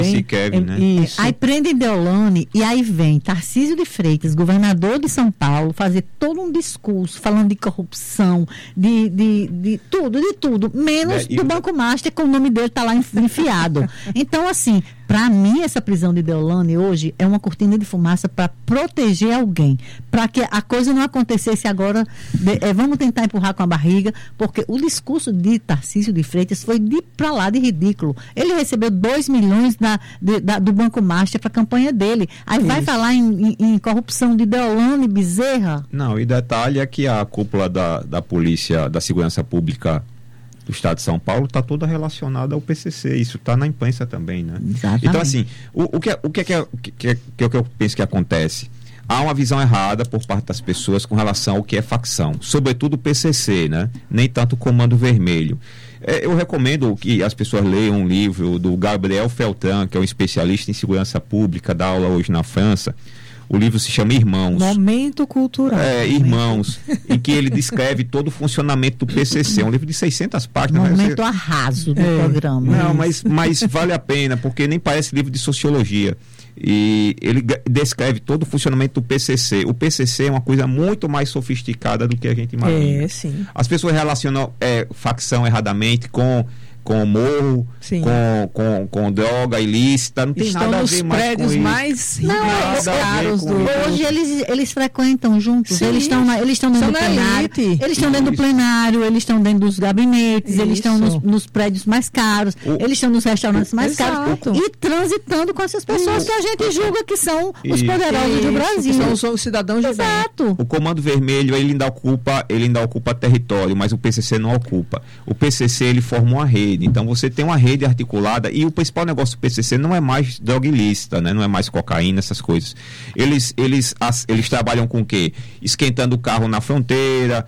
Se Kevin, né? Isso. Aí prendem Deolane e aí vem Tarcísio de Freitas, governador de São Paulo, fazer todo um discurso falando de corrupção, de tudo, menos do Banco Master, que o nome dele está lá enfiado. Então, assim, para mim, essa prisão de Deolane hoje é uma cortina de fumaça para proteger alguém, para que a coisa não acontecesse agora, vamos tentar empurrar com a barriga, porque o discurso de Tarcísio de Freitas foi para lá de ridículo. Ele recebeu 2 milhões do Banco Master para a campanha dele. Aí vai falar em corrupção de Deolane Bezerra? Não, e detalhe é que a cúpula da Polícia, da Segurança Pública do Estado de São Paulo está toda relacionada ao PCC. Isso está na imprensa também, né? Exatamente. Então, assim, o que eu penso que acontece? Há uma visão errada por parte das pessoas com relação ao que é facção, sobretudo o PCC, né? Nem tanto o Comando Vermelho. Eu recomendo que as pessoas leiam um livro do Gabriel Feltran, que é um especialista em segurança pública, dá aula hoje na França. O livro se chama Irmãos. Momento cultural. Irmãos, em que ele descreve todo o funcionamento do PCC. É um livro de 600 páginas. Momento arraso do programa. Não, mas vale a pena, porque nem parece livro de sociologia. E ele descreve todo o funcionamento do PCC. O PCC é uma coisa muito mais sofisticada do que a gente imagina. Sim. As pessoas relacionam facção erradamente com morro, com droga ilícita, não tem nada a ver mais com isso. Mais caros do... Hoje eles frequentam juntos. Sim. Eles estão dentro do plenário. Eles estão dentro do plenário, eles estão dentro dos gabinetes, eles estão nos prédios mais caros, eles estão nos restaurantes mais caros e transitando com essas pessoas que a gente julga que são os poderosos do Brasil. Que são os cidadãos de bem. O Comando Vermelho, ele ainda ocupa território, mas o PCC não ocupa. O PCC, ele forma uma rede. Então você tem uma rede articulada e o principal negócio do PCC não é mais droga ilícita, né? Não é mais cocaína, essas coisas. Eles trabalham com o quê? Esquentando o carro na fronteira,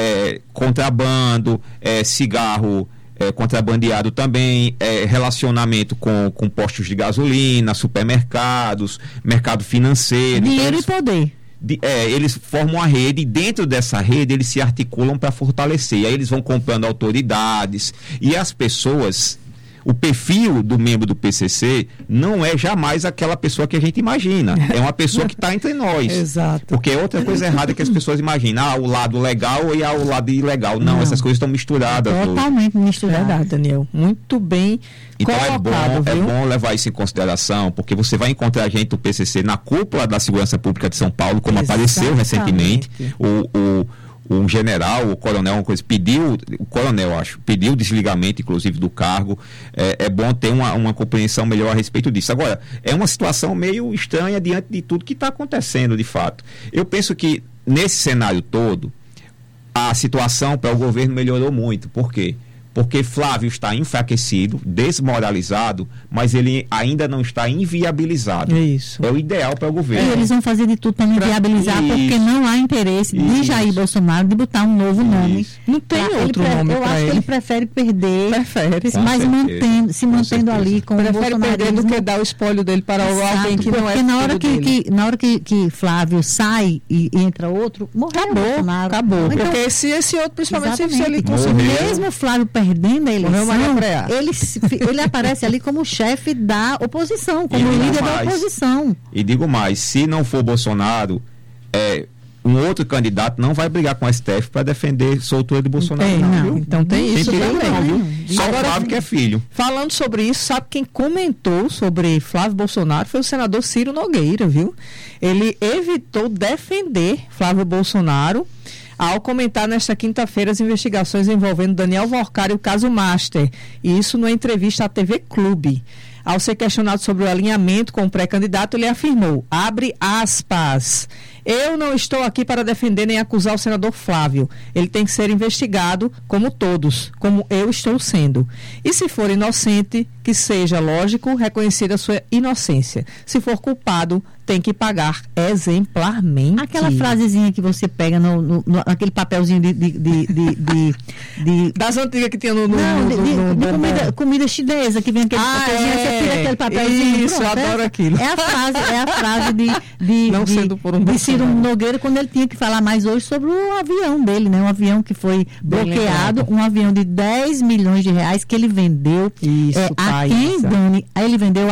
contrabando, cigarro contrabandeado também, relacionamento com postos de gasolina, supermercados, mercado financeiro. Dinheiro e poder. Eles formam uma rede e dentro dessa rede eles se articulam para fortalecer. Aí eles vão comprando autoridades e as pessoas, o perfil do membro do PCC não é jamais aquela pessoa que a gente imagina. É uma pessoa que está entre nós. Exato. Porque é outra coisa errada que as pessoas imaginam. O lado legal e o lado ilegal. Não, essas coisas estão misturadas. Totalmente misturadas. Verdade, Daniel. Muito bem colocado, é bom levar isso em consideração, porque você vai encontrar gente do PCC na cúpula da Segurança Pública de São Paulo, como apareceu recentemente. Um general, o coronel, uma coisa, pediu o desligamento, inclusive, do cargo. É bom ter uma compreensão melhor a respeito disso. Agora, é uma situação meio estranha diante de tudo que está acontecendo, de fato. Eu penso que, nesse cenário todo, a situação para o governo melhorou muito. Por quê? Porque Flávio está enfraquecido, desmoralizado, mas ele ainda não está inviabilizado. Isso. É o ideal para o governo. E eles vão fazer de tudo para não inviabilizar, porque não há interesse de Jair Bolsonaro de botar um novo nome. Não tem outro nome para ele. Eu acho que ele prefere perder, mas se mantendo ali com o bolsonarismo. Prefere perder do que dar o espólio dele para alguém que não é porque na hora que Flávio sai e entra outro, morreu Bolsonaro. Acabou. Então, porque se esse outro, principalmente se ele conseguir... Mesmo Flávio perdendo a eleição, ele aparece ali como chefe da oposição, como líder da oposição. E digo mais, se não for Bolsonaro, um outro candidato não vai brigar com a STF para defender soltura de Bolsonaro. Então tem isso também. Só o Flávio que é filho. Falando sobre isso, sabe quem comentou sobre Flávio Bolsonaro? Foi o senador Ciro Nogueira, viu? Ele evitou defender Flávio Bolsonaro ao comentar nesta quinta-feira as investigações envolvendo Daniel Vorcari e o caso Master, e isso numa entrevista à TV Clube. Ao ser questionado sobre o alinhamento com o pré-candidato, ele afirmou, abre aspas, eu não estou aqui para defender nem acusar o senador Flávio. Ele tem que ser investigado como todos, como eu estou sendo. E se for inocente, que seja, lógico, reconhecida a sua inocência. Se for culpado, tem que pagar exemplarmente. Aquela frasezinha que você pega naquele papelzinho das antigas que tinha no comida chinesa, que vem aquele papelzinho, você tira aquele papelzinho. Isso, eu adoro aquilo. É a frase de Ciro Nogueira, quando ele tinha que falar mais hoje sobre o avião dele, né? Um avião que foi bloqueado, um avião de 10 milhões de reais que ele vendeu. Isso, a quem, Dani? Aí ele vendeu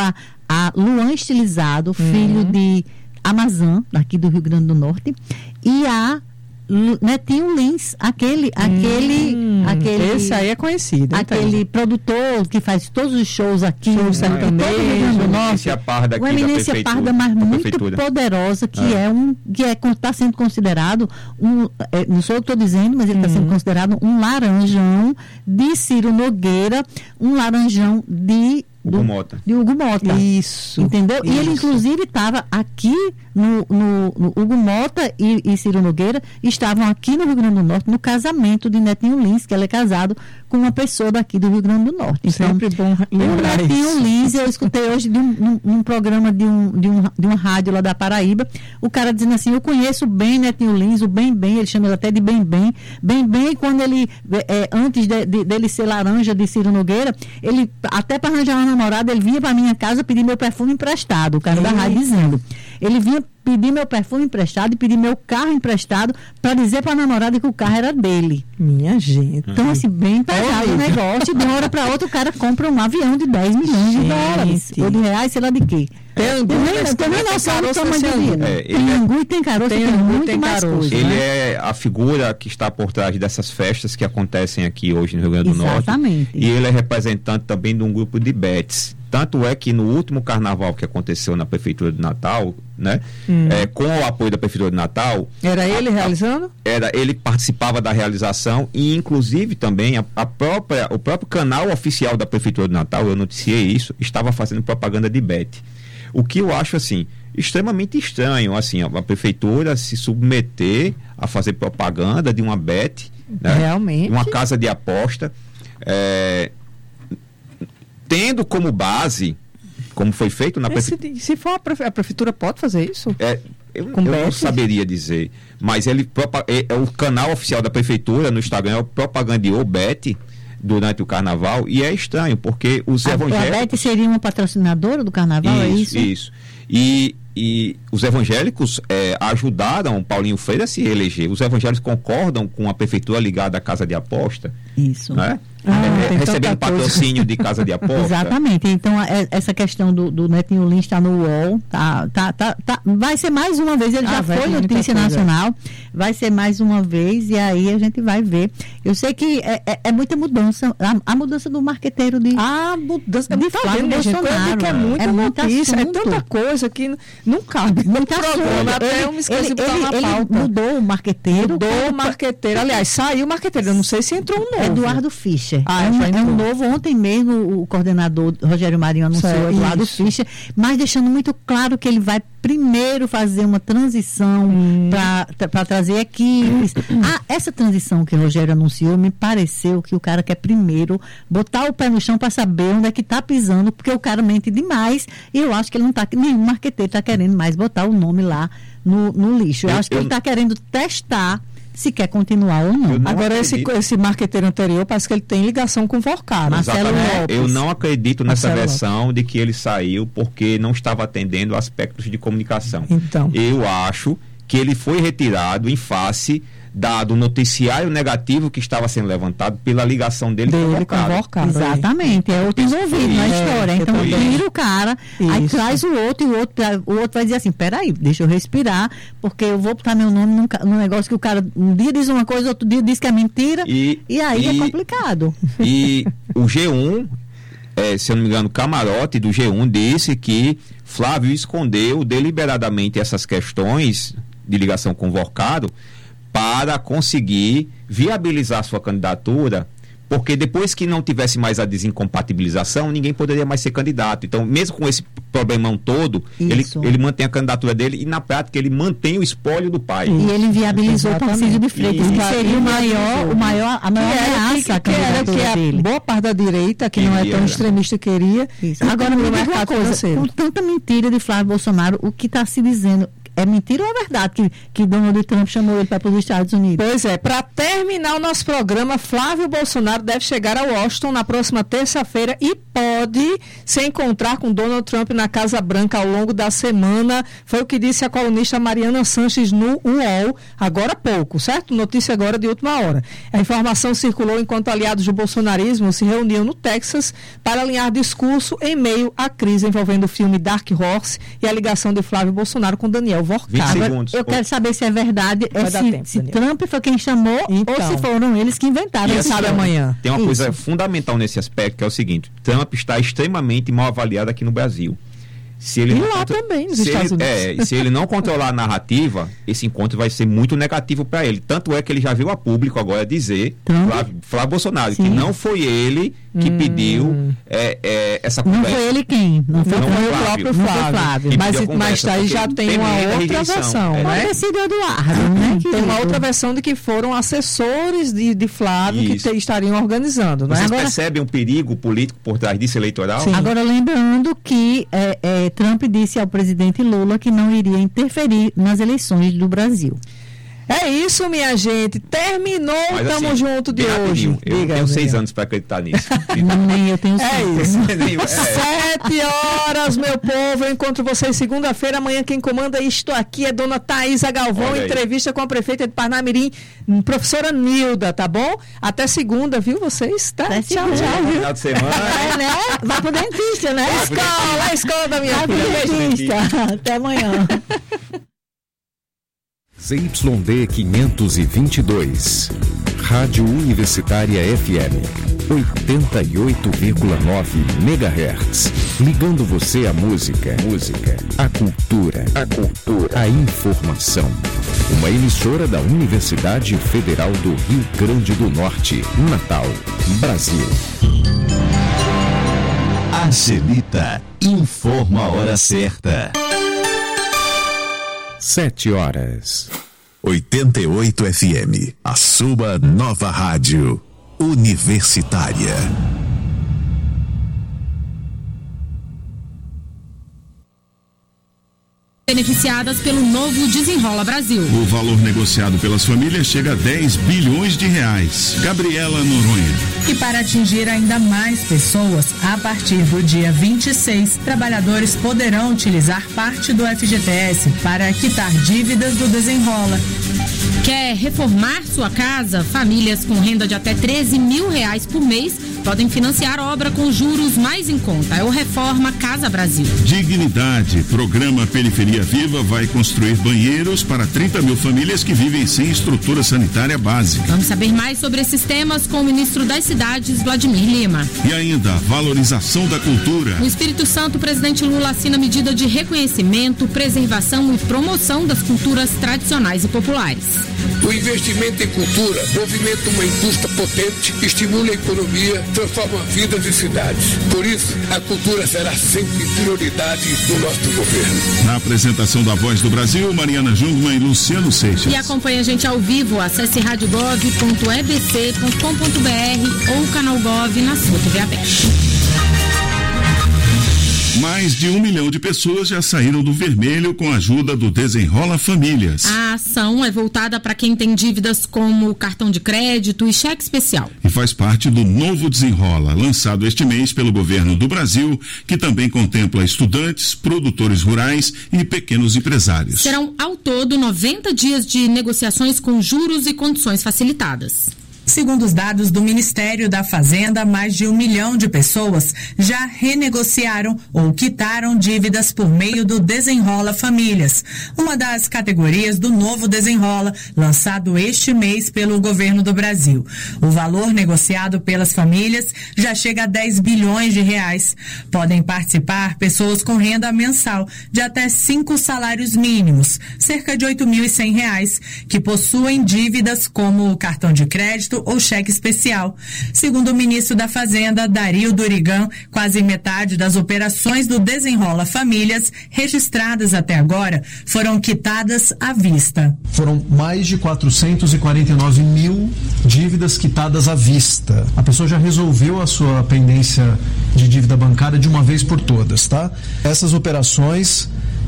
a Luan Estilizado, filho de Amazã, daqui do Rio Grande do Norte, e a Netinho Lins, aquele esse aí é conhecido, aquele produtor que faz todos os shows aqui no sertanejo, uma eminência parda, mas muito poderosa, que está sendo considerado não sou eu que estou dizendo, mas ele está sendo considerado um laranjão de Ciro Nogueira, um laranjão de Hugo Mota. Isso. Entendeu? Isso. E ele, inclusive, estava aqui no Hugo Mota e Ciro Nogueira estavam aqui no Rio Grande do Norte no casamento de Netinho Lins, que ele é casado com uma pessoa daqui do Rio Grande do Norte. Então, sempre bom lembrar isso. Netinho Lins, eu escutei hoje de um programa de uma rádio lá da Paraíba, o cara dizendo assim, eu conheço bem Netinho Lins, o Bem, ele chama ele até de Bem, quando ele, antes dele ser laranja de Ciro Nogueira, ele, até para arranjar uma namorada, ele vinha para minha casa pedir meu perfume emprestado, o cara da rádio dizendo, ele vinha pedir meu perfume emprestado e pedir meu carro emprestado para dizer para a namorada que o carro era dele. Minha gente. Então, assim, bem pesado o negócio. De uma hora para outra, o cara compra um avião de 10 milhões de dólares. Ou de reais, sei lá de quê. Tem noção do tamanho de vida. Tem angu e tem caroço, tem muito mais coisa. Ele é a figura que está por trás dessas festas que acontecem aqui hoje no Rio Grande do Norte. Exatamente. E ele é representante também de um grupo de bets. Tanto é que no último carnaval que aconteceu na Prefeitura de Natal, né, com o apoio da Prefeitura de Natal... Era ele realizando? Ele participava da realização e, inclusive, também o próprio canal oficial da Prefeitura de Natal, eu noticiei isso, estava fazendo propaganda de bet. O que eu acho, assim, extremamente estranho, assim, a Prefeitura se submeter a fazer propaganda de uma bet, né, realmente, uma casa de aposta, tendo como base, como foi feito na Prefeitura... Se for a Prefeitura pode fazer isso? Eu não saberia dizer, mas o canal oficial da Prefeitura no Instagram é o Propagandeou Bet durante o Carnaval, e é estranho, porque os evangélicos... A Bet seria uma patrocinadora do Carnaval, é isso? Isso. E os evangélicos ajudaram Paulinho Freire a se reeleger. Os evangélicos concordam com a Prefeitura ligada à casa de aposta. Isso. Né? Recebendo patrocínio de casa de aposta. Exatamente. Então, essa questão do Netinho Lins está no UOL. Vai ser mais uma vez. Ele já foi notícia nacional. Vai ser mais uma vez. E aí a gente vai ver. Eu sei que é muita mudança. A mudança do marqueteiro de Flávio Bolsonaro. Que é muita notícia. É tanta coisa que não cabe. Muita programa. Até eu me esqueci de botar na pauta. Ele mudou o marqueteiro. Aliás, saiu o marqueteiro. Eu não sei se entrou um novo. Eduardo Fischer. É um novo. Ontem mesmo o coordenador Rogério Marinho anunciou Eduardo Fischer, mas deixando muito claro que ele vai primeiro fazer uma transição para trazer equipes. Essa transição que o Rogério anunciou, me pareceu que o cara quer primeiro botar o pé no chão para saber onde é que está pisando, porque o cara mente demais e eu acho que ele não está, nenhum marqueteiro está querendo mais botar o nome lá no lixo. Eu acho que ele está querendo testar se quer continuar ou não. Agora, esse marqueteiro anterior, parece que ele tem ligação com o Forcado. Marcelo Lopes. Eu não acredito nessa versão de que ele saiu porque não estava atendendo aspectos de comunicação. Então. Eu acho que ele foi retirado em face do noticiário negativo que estava sendo levantado pela ligação dele com o Forcado. Exatamente, é outro envolvido na história. Então tira o cara, aí traz o outro, e o outro vai dizer assim, peraí, deixa eu respirar, porque eu vou botar meu nome num negócio que o cara um dia diz uma coisa, outro dia diz que é mentira, e aí é complicado. E o G1, se eu não me engano, o camarote do G1 disse que Flávio escondeu deliberadamente essas questões de ligação com o Forcado para conseguir viabilizar sua candidatura, porque depois que não tivesse mais a desincompatibilização, ninguém poderia mais ser candidato. Então, mesmo com esse problemão todo, ele mantém a candidatura dele e, na prática, ele mantém o espólio do pai. E ele viabilizou o Tarcísio de Freitas, que seria a maior ameaça à candidatura dele. Boa parte da direita, que não é tão extremista, queria. Agora, me diga uma coisa, com tanta mentira de Flávio Bolsonaro, o que está se dizendo... é mentira ou é verdade que Donald Trump chamou ele para os Estados Unidos? Pois é, para terminar o nosso programa, Flávio Bolsonaro deve chegar a Washington na próxima terça-feira e pode se encontrar com Donald Trump na Casa Branca ao longo da semana. Foi o que disse a colunista Mariana Sanches no UOL, agora há pouco, certo? Notícia agora de última hora. A informação circulou enquanto aliados do bolsonarismo se reuniam no Texas para alinhar discurso em meio à crise envolvendo o filme Dark Horse e a ligação de Flávio Bolsonaro com Daniel Vorkado. Eu quero saber se é verdade, se Trump foi quem chamou ou se foram eles que inventaram. Sabe amanhã. Tem uma coisa fundamental nesse aspecto, que é o seguinte: Trump está extremamente mal avaliado aqui no Brasil. Se ele também, nos Estados Unidos. Se ele não controlar a narrativa, esse encontro vai ser muito negativo para ele. Tanto é que ele já veio a público agora dizer, Flávio Bolsonaro, que não foi ele que pediu essa conversa. Não foi ele quem? Não foi o próprio Flávio. Mas aí já tem uma outra versão. Pode ser do Eduardo, né? Tem uma outra versão de que foram assessores de Flávio que estariam organizando. Vocês percebem um perigo político por trás disso eleitoral? Sim. Agora, lembrando que Trump disse ao presidente Lula que não iria interferir nas eleições do Brasil. É isso, minha gente. Terminou o Tamo Junto de hoje. Eu tenho 6 anos para acreditar nisso. Nem eu tenho 6. É isso. 7 horas, meu povo. Eu encontro vocês segunda-feira. Amanhã quem comanda isto aqui é Dona Thaisa Galvão. Entrevista com a prefeita de Parnamirim, professora Nilda, tá bom? Até segunda, viu vocês? Tá? Tchau, viu? Final de semana. Né? Vai pro dentista, né? A escola da minha filha. Até amanhã. ZYD 522, Rádio Universitária FM, 88,9 MHz. Ligando você à música, à cultura, à informação. Uma emissora da Universidade Federal do Rio Grande do Norte, Natal, Brasil. A Celita informa a hora certa. 7 horas. 88 FM, a sua nova rádio universitária. Beneficiadas pelo novo Desenrola Brasil. O valor negociado pelas famílias chega a 10 bilhões de reais. Gabriela Noronha. E para atingir ainda mais pessoas, a partir do dia 26, trabalhadores poderão utilizar parte do FGTS para quitar dívidas do Desenrola. Quer reformar sua casa? Famílias com renda de até R$13 mil por mês podem financiar obra com juros mais em conta. É o Reforma Casa Brasil. Dignidade. Programa Periferia Viva vai construir banheiros para 30 mil famílias que vivem sem estrutura sanitária básica. Vamos saber mais sobre esses temas com o ministro das Cidades, Vladimir Lima. E ainda, valorização da cultura. No Espírito Santo, o presidente Lula assina medida de reconhecimento, preservação e promoção das culturas tradicionais e populares. O investimento em cultura movimenta uma indústria potente, estimula a economia, transforma vidas e cidades. Por isso, a cultura será sempre prioridade do nosso governo. Na apresentação da Voz do Brasil, Mariana Jungmann e Luciano Seixas. E acompanhe a gente ao vivo, acesse radiogov.ebc.com.br ou o canal Gov na sua TV aberta. Mais de 1 milhão de pessoas já saíram do vermelho com a ajuda do Desenrola Famílias. A ação é voltada para quem tem dívidas como cartão de crédito e cheque especial. E faz parte do novo Desenrola, lançado este mês pelo governo do Brasil, que também contempla estudantes, produtores rurais e pequenos empresários. Serão, ao todo, 90 dias de negociações com juros e condições facilitadas. Segundo os dados do Ministério da Fazenda, mais de 1 milhão de pessoas já renegociaram ou quitaram dívidas por meio do Desenrola Famílias, uma das categorias do novo Desenrola, lançado este mês pelo governo do Brasil. O valor negociado pelas famílias já chega a 10 bilhões de reais. Podem participar pessoas com renda mensal de até 5 salários mínimos, cerca de R$ 8.100, que possuem dívidas como o cartão de crédito ou cheque especial. Segundo o ministro da Fazenda, Dario Durigan, quase metade das operações do Desenrola Famílias registradas até agora foram quitadas à vista. Foram mais de 449 mil dívidas quitadas à vista. A pessoa já resolveu a sua pendência de dívida bancária de uma vez por todas, tá? Essas operações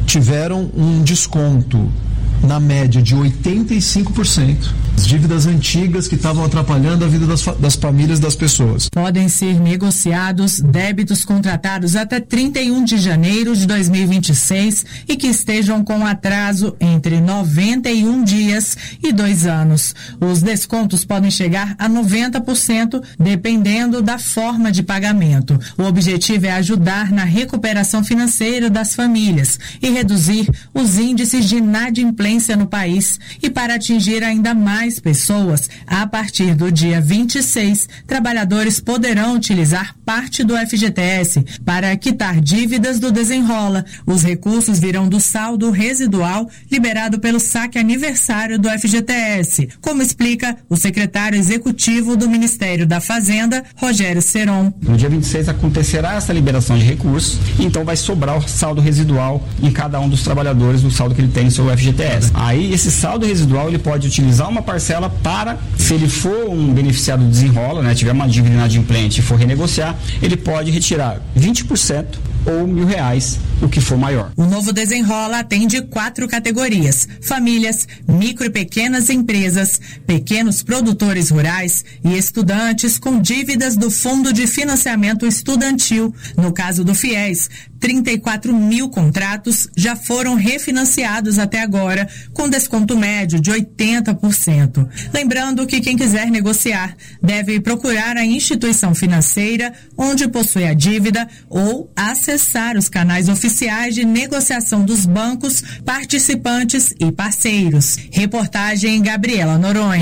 tiveram um desconto na média de 85%. As dívidas antigas que estavam atrapalhando a vida das famílias das pessoas. Podem ser negociados débitos contratados até 31 de janeiro de 2026 e que estejam com atraso entre 91 dias e 2 anos. Os descontos podem chegar a 90%, dependendo da forma de pagamento. O objetivo é ajudar na recuperação financeira das famílias e reduzir os índices de inadimplência no país. E para atingir ainda mais pessoas, a partir do dia 26, trabalhadores poderão utilizar parte do FGTS para quitar dívidas do Desenrola. Os recursos virão do saldo residual liberado pelo saque aniversário do FGTS, como explica o secretário executivo do Ministério da Fazenda, Rogério Seron. No dia 26 acontecerá essa liberação de recursos, então vai sobrar o saldo residual em cada um dos trabalhadores, o saldo que ele tem no seu FGTS. Aí esse saldo residual ele pode utilizar uma parcela para, se ele for um beneficiário do Desenrola, né, tiver uma dívida inadimplente e for renegociar, ele pode retirar 20% ou R$1.000, o que for maior. O novo Desenrola atende 4 categorias: famílias, micro e pequenas empresas, pequenos produtores rurais e estudantes com dívidas do Fundo de Financiamento Estudantil. No caso do FIES, 34 mil contratos já foram refinanciados até agora, com desconto médio de 80%. Lembrando que quem quiser negociar deve procurar a instituição financeira onde possui a dívida ou acessar os canais oficiais de negociação dos bancos, participantes e parceiros. Reportagem Gabriela Noronha.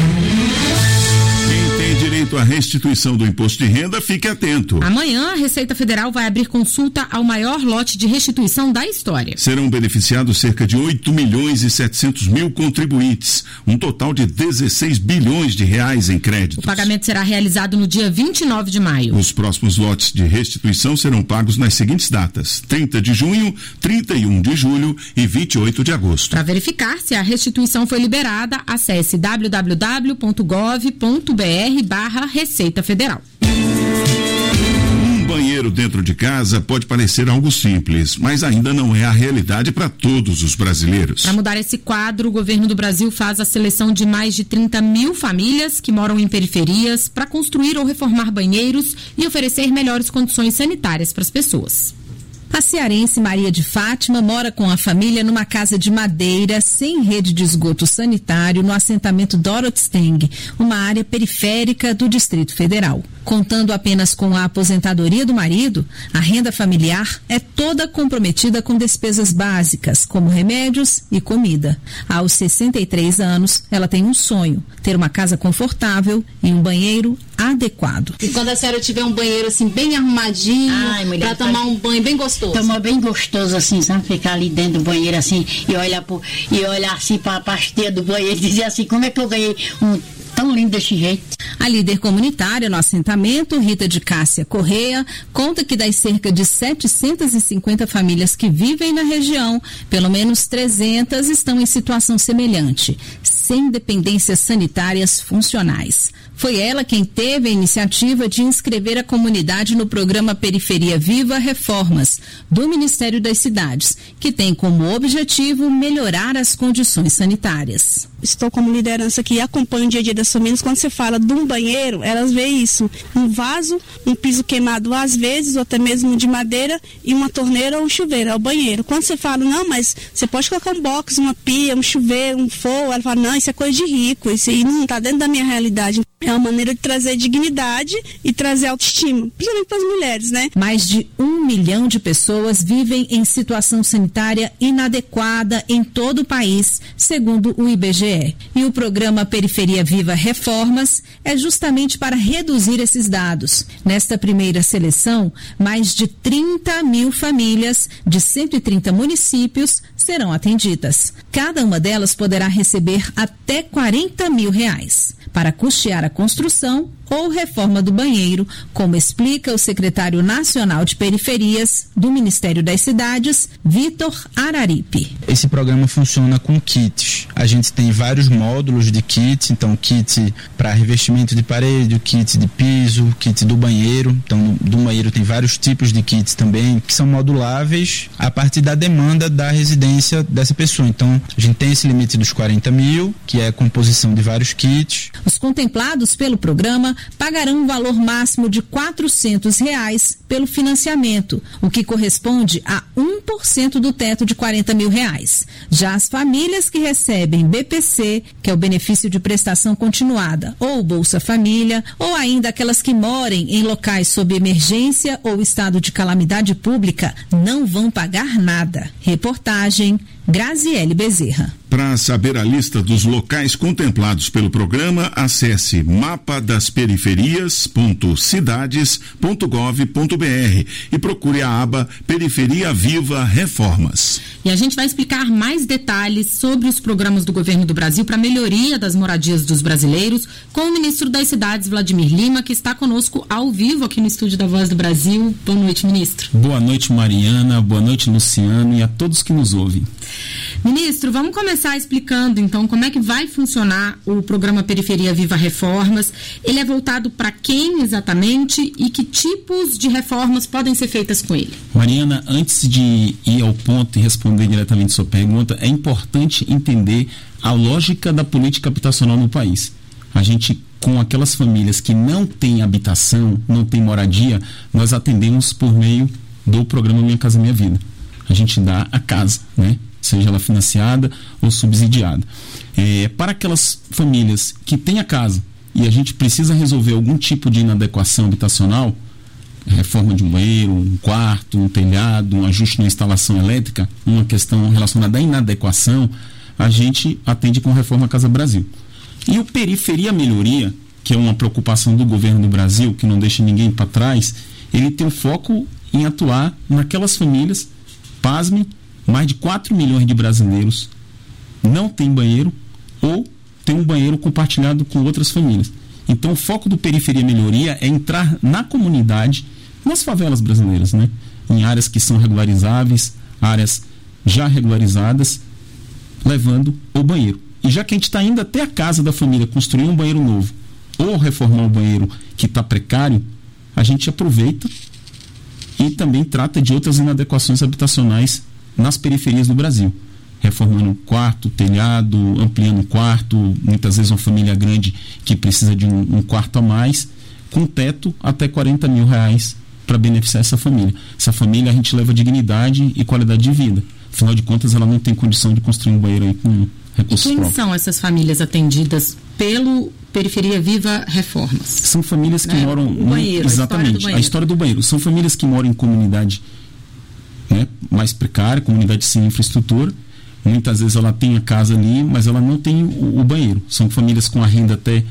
Quem tem direito à restituição do imposto de renda, fique atento. Amanhã, a Receita Federal vai abrir consulta ao maior lote de restituição da história. Serão beneficiados cerca de 8.700.000 contribuintes, um total de 16 bilhões de reais em créditos. O pagamento será realizado no dia 29 de maio. Os próximos lotes de restituição serão pagos nas seguintes datas: 30 de junho, 31 de julho e 28 de agosto. Para verificar se a restituição foi liberada, acesse www.gov.br/Receita Federal. Um banheiro dentro de casa pode parecer algo simples, mas ainda não é a realidade para todos os brasileiros. Para mudar esse quadro, o governo do Brasil faz a seleção de mais de 30 mil famílias que moram em periferias para construir ou reformar banheiros e oferecer melhores condições sanitárias para as pessoas. A cearense Maria de Fátima mora com a família numa casa de madeira sem rede de esgoto sanitário no assentamento Dorothy Steng, uma área periférica do Distrito Federal. Contando apenas com a aposentadoria do marido, a renda familiar é toda comprometida com despesas básicas, como remédios e comida. Aos 63 anos, ela tem um sonho: ter uma casa confortável e um banheiro adequado. E quando a senhora tiver um banheiro assim bem arrumadinho, para tomar um banho bem gostoso? Tomar bem gostoso assim, sabe? Ficar ali dentro do banheiro assim e olhar assim para a pastilha do banheiro e dizer assim: como é que eu ganhei um tão lindo desse jeito? A líder comunitária no assentamento, Rita de Cássia Correia, conta que das cerca de 750 famílias que vivem na região, pelo menos 300 estão em situação semelhante, sem dependências sanitárias funcionais. Foi ela quem teve a iniciativa de inscrever a comunidade no programa Periferia Viva Reformas, do Ministério das Cidades, que tem como objetivo melhorar as condições sanitárias. Estou como liderança que acompanha o dia a dia das famílias. Quando você fala de um banheiro, elas veem isso: um vaso, um piso queimado às vezes, ou até mesmo de madeira, e uma torneira ou um chuveiro, é o banheiro. Quando você fala: não, mas você pode colocar um box, uma pia, um chuveiro, um forro, ela fala: não, isso é coisa de rico, isso aí não está dentro da minha realidade. É uma maneira de trazer dignidade e trazer autoestima, principalmente para as mulheres, né? Mais de 1 milhão de pessoas vivem em situação sanitária inadequada em todo o país, segundo o IBGE. E o programa Periferia Viva Reformas é justamente para reduzir esses dados. Nesta primeira seleção, mais de 30 mil famílias de 130 municípios serão atendidas. Cada uma delas poderá receber até R$40 mil. Para custear a construção ou reforma do banheiro, como explica o secretário nacional de periferias do Ministério das Cidades, Vitor Araripe. Esse programa funciona com kits. A gente tem vários módulos de kit, então kit para revestimento de parede, kit de piso, kit do banheiro. Então do banheiro tem vários tipos de kits também, que são moduláveis a partir da demanda da residência dessa pessoa. Então a gente tem esse limite dos 40 mil, que é a composição de vários kits. Os contemplados pelo programa pagarão um valor máximo de R$400 pelo financiamento, o que corresponde a 1% do teto de R$40 mil. Já as famílias que recebem BPC, que é o benefício de prestação continuada, ou Bolsa Família, ou ainda aquelas que morem em locais sob emergência ou estado de calamidade pública, não vão pagar nada. Reportagem Graziele Bezerra. Para saber a lista dos locais contemplados pelo programa, acesse mapadasperiferias.cidades.gov.br e procure a aba Periferia Viva Reformas. E a gente vai explicar mais detalhes sobre os programas do governo do Brasil para a melhoria das moradias dos brasileiros com o ministro das Cidades, Vladimir Lima, que está conosco ao vivo aqui no estúdio da Voz do Brasil. Boa noite, ministro. Boa noite, Mariana. Boa noite, Luciano, e a todos que nos ouvem. Ministro, vamos começar explicando então como é que vai funcionar o programa Periferia Viva Reformas. Ele é voltado para quem exatamente e que tipos de reformas podem ser feitas com ele? Mariana, antes de ir ao ponto e responder diretamente a sua pergunta, é importante entender a lógica da política habitacional no país. A gente, com aquelas famílias que não têm habitação, não têm moradia, nós atendemos por meio do programa Minha Casa Minha Vida. A gente dá a casa, né? Seja ela financiada ou subsidiada. Para aquelas famílias que têm a casa e a gente precisa resolver algum tipo de inadequação habitacional, reforma de um banheiro, um quarto, um telhado, um ajuste na instalação elétrica, uma questão relacionada à inadequação, a gente atende com a Reforma Casa Brasil. E o Periferia Melhoria, que é uma preocupação do governo do Brasil, que não deixa ninguém para trás, ele tem o foco em atuar naquelas famílias, pasme, mais de 4 milhões de brasileiros não tem banheiro ou tem um banheiro compartilhado com outras famílias. Então o foco do Periferia Melhoria é entrar na comunidade, nas favelas brasileiras, né? Em áreas que são regularizáveis, áreas já regularizadas, levando o banheiro. E já que a gente está indo até a casa da família construir um banheiro novo ou reformar um banheiro que está precário, a gente aproveita e também trata de outras inadequações habitacionais nas periferias do Brasil, reformando um quarto, telhado, ampliando um quarto, muitas vezes uma família grande que precisa de um quarto a mais, com teto até R$40 mil para beneficiar essa família. Essa família a gente leva dignidade e qualidade de vida. Afinal de contas, ela não tem condição de construir um banheiro aí com recursos próprios. Quem são essas famílias atendidas pelo Periferia Viva Reformas? São famílias que moram... Banheiro, exatamente, a história do banheiro. São famílias que moram em comunidade, né, mais precária, comunidade sem infraestrutura. Muitas vezes ela tem a casa ali, mas ela não tem o banheiro. São famílias com a renda até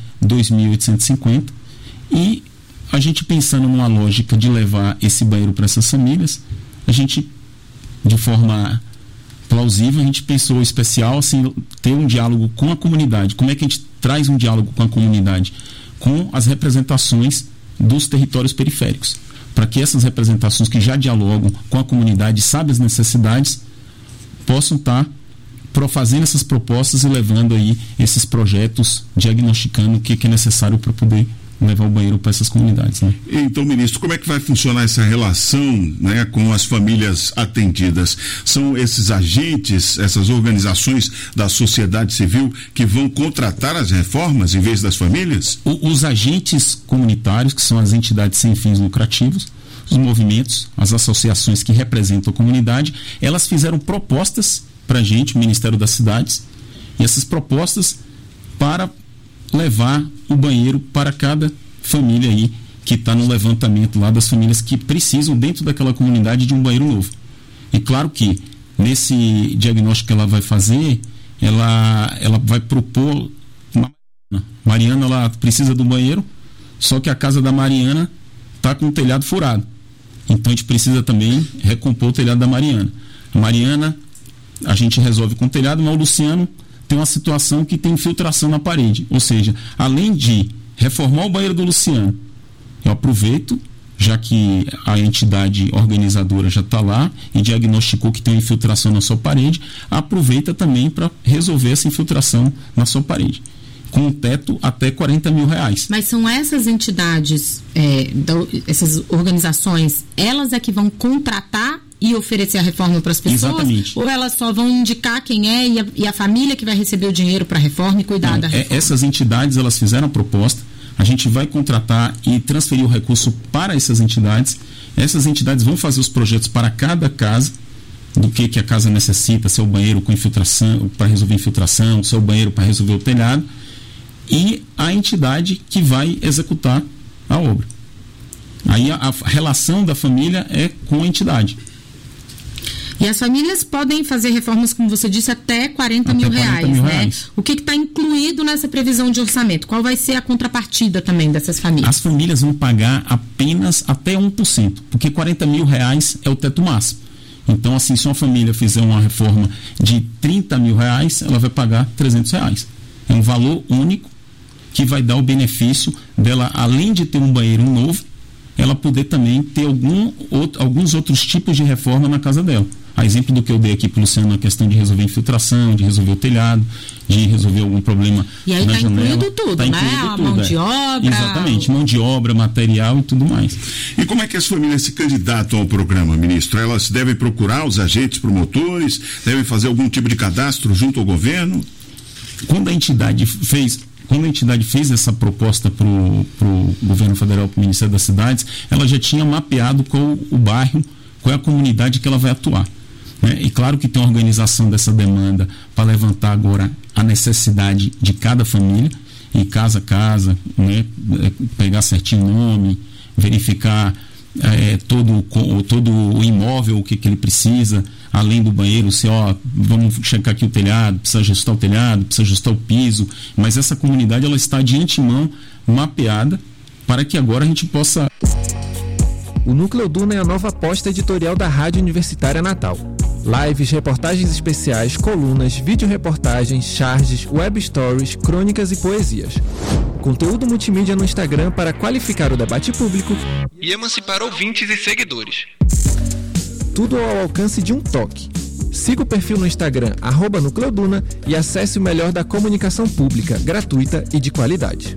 2.850. E a gente pensando numa lógica de levar esse banheiro para essas famílias, a gente, de forma plausível, a gente pensou especial assim, ter um diálogo com a comunidade. Como é que a gente traz um diálogo com a comunidade? Com as representações dos territórios periféricos, para que essas representações que já dialogam com a comunidade, sabem as necessidades, possam estar fazendo essas propostas e levando aí esses projetos, diagnosticando o que é necessário para poder levar o banheiro para essas comunidades, né? Então, ministro, como é que vai funcionar essa relação, né, com as famílias atendidas? São esses agentes, essas organizações da sociedade civil que vão contratar as reformas em vez das famílias? Os agentes comunitários, que são as entidades sem fins lucrativos, os movimentos, as associações que representam a comunidade, elas fizeram propostas para a gente, o Ministério das Cidades, e essas propostas para levar o banheiro para cada família aí que está no levantamento lá das famílias que precisam dentro daquela comunidade de um banheiro novo. E claro que nesse diagnóstico que ela vai fazer, ela vai propor Mariana, ela precisa do banheiro, só que a casa da Mariana está com o telhado furado. Então a gente precisa também recompor o telhado da Mariana. A Mariana a gente resolve com o telhado, mas o Luciano tem uma situação que tem infiltração na parede, ou seja, além de reformar o banheiro do Luciano. Eu aproveito, já que a entidade organizadora já está lá e diagnosticou que tem uma infiltração na sua parede, aproveita também para resolver essa infiltração na sua parede, com um teto até R$40 mil. Mas são essas entidades, essas organizações, elas é que vão contratar e oferecer a reforma para as pessoas? Exatamente. Ou elas só vão indicar quem é e a família que vai receber o dinheiro para a reforma e cuidar da reforma? Essas entidades, elas fizeram a proposta, a gente vai contratar e transferir o recurso para essas entidades. Essas entidades vão fazer os projetos para cada casa, do que a casa necessita, se é o banheiro com infiltração, para resolver infiltração, se é o banheiro para resolver o telhado, e a entidade que vai executar a obra. Aí a relação da família é com a entidade. E as famílias podem fazer reformas, como você disse, até R$40 mil, né? O que está incluído nessa previsão de orçamento? Qual vai ser a contrapartida também dessas famílias? As famílias vão pagar apenas até 1%, porque R$40 mil é o teto máximo. Então, assim, se uma família fizer uma reforma de R$30 mil, ela vai pagar R$300. É um valor único que vai dar o benefício dela, além de ter um banheiro novo, ela poder também ter alguns outros tipos de reforma na casa dela. A exemplo do que eu dei aqui para o Luciano, na questão de resolver infiltração, de resolver o telhado, de resolver algum problema na janela. E aí está incluído tudo, né? A mão de obra. Exatamente, mão de obra, material e tudo mais. E como é que as famílias se candidatam ao programa, ministro? Elas devem procurar os agentes promotores, devem fazer algum tipo de cadastro junto ao governo? Quando a entidade fez essa proposta para o governo federal, para o Ministério das Cidades, ela já tinha mapeado qual o bairro, qual é a comunidade que ela vai atuar. Né? E claro que tem uma organização dessa demanda para levantar agora a necessidade de cada família, e casa a casa, né? Pegar certinho o nome, verificar todo o imóvel, o que ele precisa, além do banheiro, vamos checar aqui o telhado, precisa ajustar o telhado, precisa ajustar o piso, mas essa comunidade ela está de antemão mapeada para que agora a gente possa... O Núcleo Duna é a nova aposta editorial da Rádio Universitária Natal. Lives, reportagens especiais, colunas, vídeo-reportagens, charges, web stories, crônicas e poesias. Conteúdo multimídia no Instagram para qualificar o debate público e emancipar ouvintes e seguidores. Tudo ao alcance de um toque. Siga o perfil no Instagram @NúcleoDuna e acesse o melhor da comunicação pública, gratuita e de qualidade.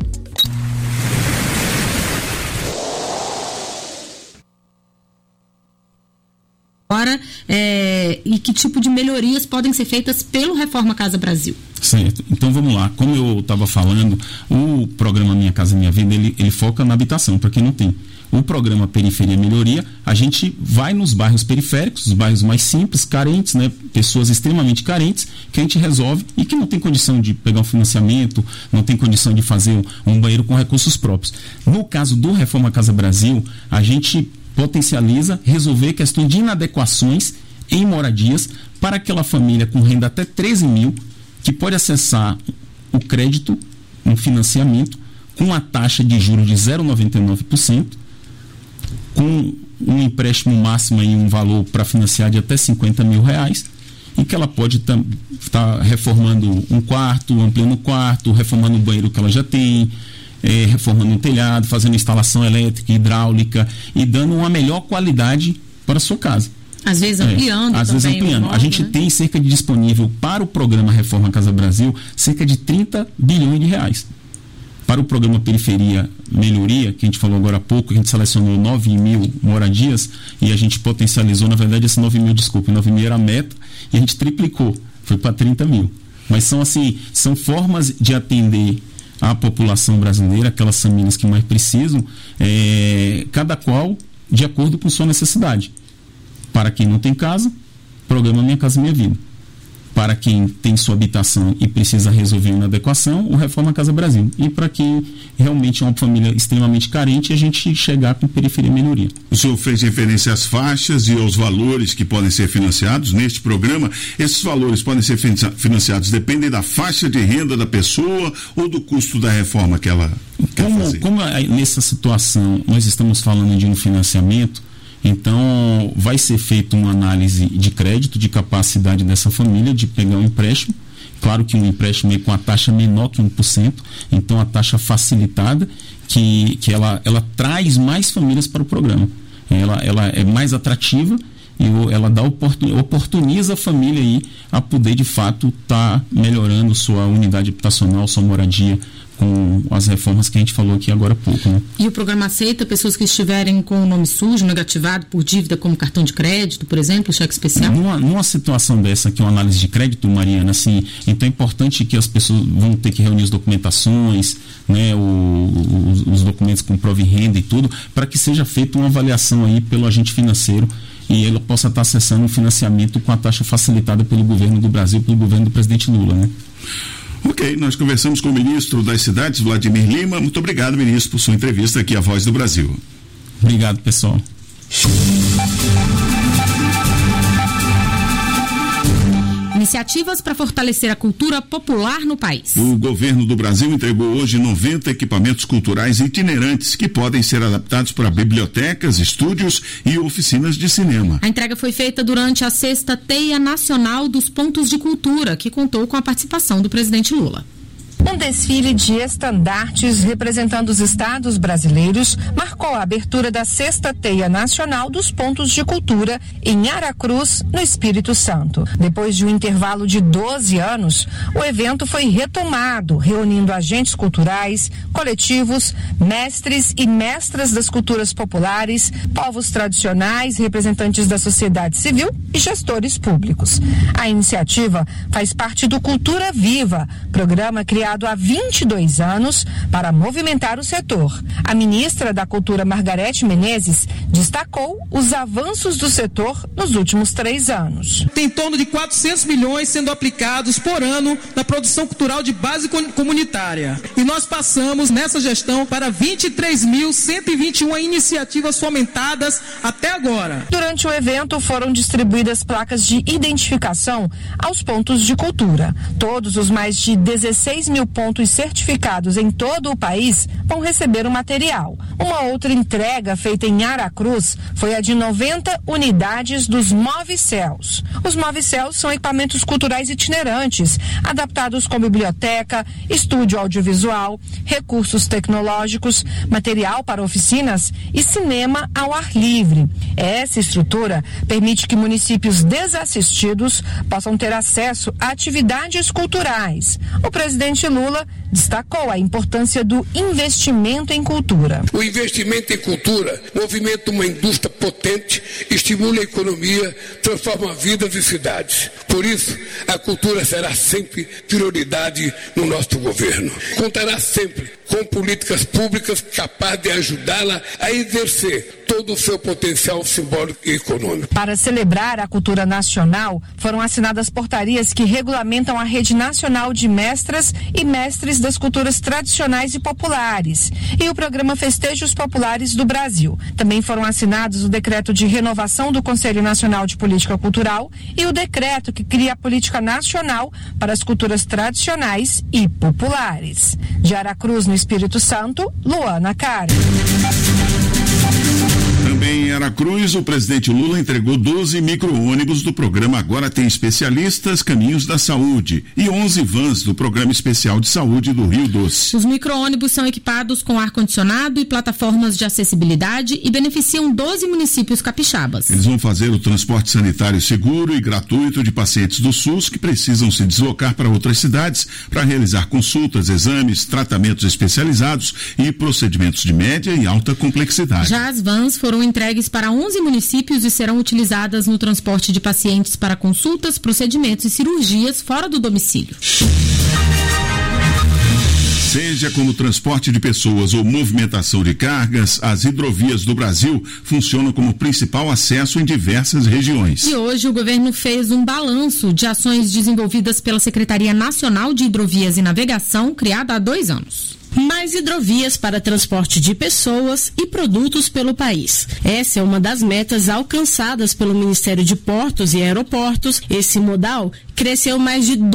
Agora, e que tipo de melhorias podem ser feitas pelo Reforma Casa Brasil? Certo, então vamos lá. Como eu estava falando, o programa Minha Casa Minha Vida, ele foca na habitação, para quem não tem. O programa Periferia Melhoria, a gente vai nos bairros periféricos, os bairros mais simples, carentes, né? Pessoas extremamente carentes, que a gente resolve e que não tem condição de pegar um financiamento, não tem condição de fazer um banheiro com recursos próprios. No caso do Reforma Casa Brasil, a gente potencializa resolver questões de inadequações em moradias para aquela família com renda até 13 mil, que pode acessar o crédito, um financiamento, com a taxa de juros de 0,99%, com um empréstimo máximo em um valor para financiar de até R$50 mil, e que ela pode estar reformando um quarto, ampliando o quarto, reformando o banheiro que ela já tem, reformando o telhado, fazendo instalação elétrica, hidráulica e dando uma melhor qualidade para a sua casa. Às vezes ampliando. Às vezes ampliando. Modo, a gente tem cerca de disponível para o programa Reforma Casa Brasil cerca de R$30 bilhões. Para o programa Periferia Melhoria, que a gente falou agora há pouco, a gente selecionou 9 mil moradias e a gente potencializou, na verdade, esse 9 mil era a meta e a gente triplicou, foi para 30 mil. Mas são formas de atender a população brasileira, aquelas famílias que mais precisam, cada qual de acordo com sua necessidade. Para quem não tem casa, programa Minha Casa Minha Vida. Para quem tem sua habitação e precisa resolver uma adequação, o Reforma Casa Brasil. E para quem realmente é uma família extremamente carente, a gente chegar com Periferia Melhoria. O senhor fez referência às faixas e aos valores que podem ser financiados neste programa. Esses valores podem ser financiados, dependem da faixa de renda da pessoa ou do custo da reforma que ela quer fazer? Como nessa situação nós estamos falando de um financiamento, então vai ser feita uma análise de crédito, de capacidade dessa família de pegar um empréstimo. Claro que um empréstimo é com a taxa menor que 1%, então a taxa facilitada, que ela traz mais famílias para o programa. Ela é mais atrativa e ela oportuniza a família aí a poder de fato estar melhorando sua unidade habitacional, sua moradia, com as reformas que a gente falou aqui agora há pouco, né? E o programa aceita pessoas que estiverem com o nome sujo, negativado por dívida, como cartão de crédito, por exemplo, cheque especial? Numa situação dessa, que é uma análise de crédito, Mariana, assim, então é importante que as pessoas vão ter que reunir as documentações, né, os documentos com prova e renda e tudo, para que seja feita uma avaliação aí pelo agente financeiro e ele possa estar acessando um financiamento com a taxa facilitada pelo governo do Brasil, pelo governo do presidente Lula, né? Ok, nós conversamos com o ministro das Cidades, Vladimir Lima. Muito obrigado, ministro, por sua entrevista aqui à Voz do Brasil. Obrigado, pessoal. Iniciativas para fortalecer a cultura popular no país. O governo do Brasil entregou hoje 90 equipamentos culturais itinerantes que podem ser adaptados para bibliotecas, estúdios e oficinas de cinema. A entrega foi feita durante a 6ª Teia Nacional dos Pontos de Cultura, que contou com a participação do presidente Lula. Um desfile de estandartes representando os estados brasileiros marcou a abertura da 6ª Teia Nacional dos Pontos de Cultura em Aracruz, no Espírito Santo. Depois de um intervalo de 12 anos, o evento foi retomado, reunindo agentes culturais, coletivos, mestres e mestras das culturas populares, povos tradicionais, representantes da sociedade civil e gestores públicos. A iniciativa faz parte do Cultura Viva, programa criado há 22 anos para movimentar o setor. A ministra da Cultura, Margarete Menezes, destacou os avanços do setor nos últimos 3 anos. Tem em torno de 400 milhões sendo aplicados por ano na produção cultural de base comunitária. E nós passamos nessa gestão para 23.121 iniciativas fomentadas até agora. Durante o evento foram distribuídas placas de identificação aos pontos de cultura. Todos os mais de 16 mil pontos certificados em todo o país vão receber o material. Uma outra entrega feita em Aracruz foi a de 90 unidades dos Movicels. Os Movicels são equipamentos culturais itinerantes, adaptados com biblioteca, estúdio audiovisual, recursos tecnológicos, material para oficinas e cinema ao ar livre. Essa estrutura permite que municípios desassistidos possam ter acesso a atividades culturais. O presidente Lula destacou a importância do investimento em cultura. O investimento em cultura movimenta uma indústria potente, estimula a economia, transforma vidas e cidades. Por isso, a cultura será sempre prioridade no nosso governo. Contará sempre com políticas públicas capazes de ajudá-la a exercer todo o seu potencial simbólico e econômico. Para celebrar a cultura nacional, foram assinadas portarias que regulamentam a rede nacional de mestras e mestres das culturas tradicionais e populares e o programa Festejos Populares do Brasil. Também foram assinados o decreto de renovação do Conselho Nacional de Política Cultural e o decreto que cria a política nacional para as culturas tradicionais e populares. De Aracruz, no Espírito Santo, Luana Cara. Também em Aracruz, o presidente Lula entregou 12 micro-ônibus do programa Agora Tem Especialistas Caminhos da Saúde e 11 vans do Programa Especial de Saúde do Rio Doce. Os micro-ônibus são equipados com ar-condicionado e plataformas de acessibilidade e beneficiam 12 municípios capixabas. Eles vão fazer o transporte sanitário seguro e gratuito de pacientes do SUS que precisam se deslocar para outras cidades para realizar consultas, exames, tratamentos especializados e procedimentos de média e alta complexidade. Já as vans foram entregues para 11 municípios e serão utilizadas no transporte de pacientes para consultas, procedimentos e cirurgias fora do domicílio. Seja como transporte de pessoas ou movimentação de cargas, as hidrovias do Brasil funcionam como principal acesso em diversas regiões. E hoje o governo fez um balanço de ações desenvolvidas pela Secretaria Nacional de Hidrovias e Navegação, criada há 2 anos. mais hidrovias para transporte de pessoas e produtos pelo país. Essa é uma das metas alcançadas pelo Ministério de Portos e Aeroportos. Esse modal cresceu mais de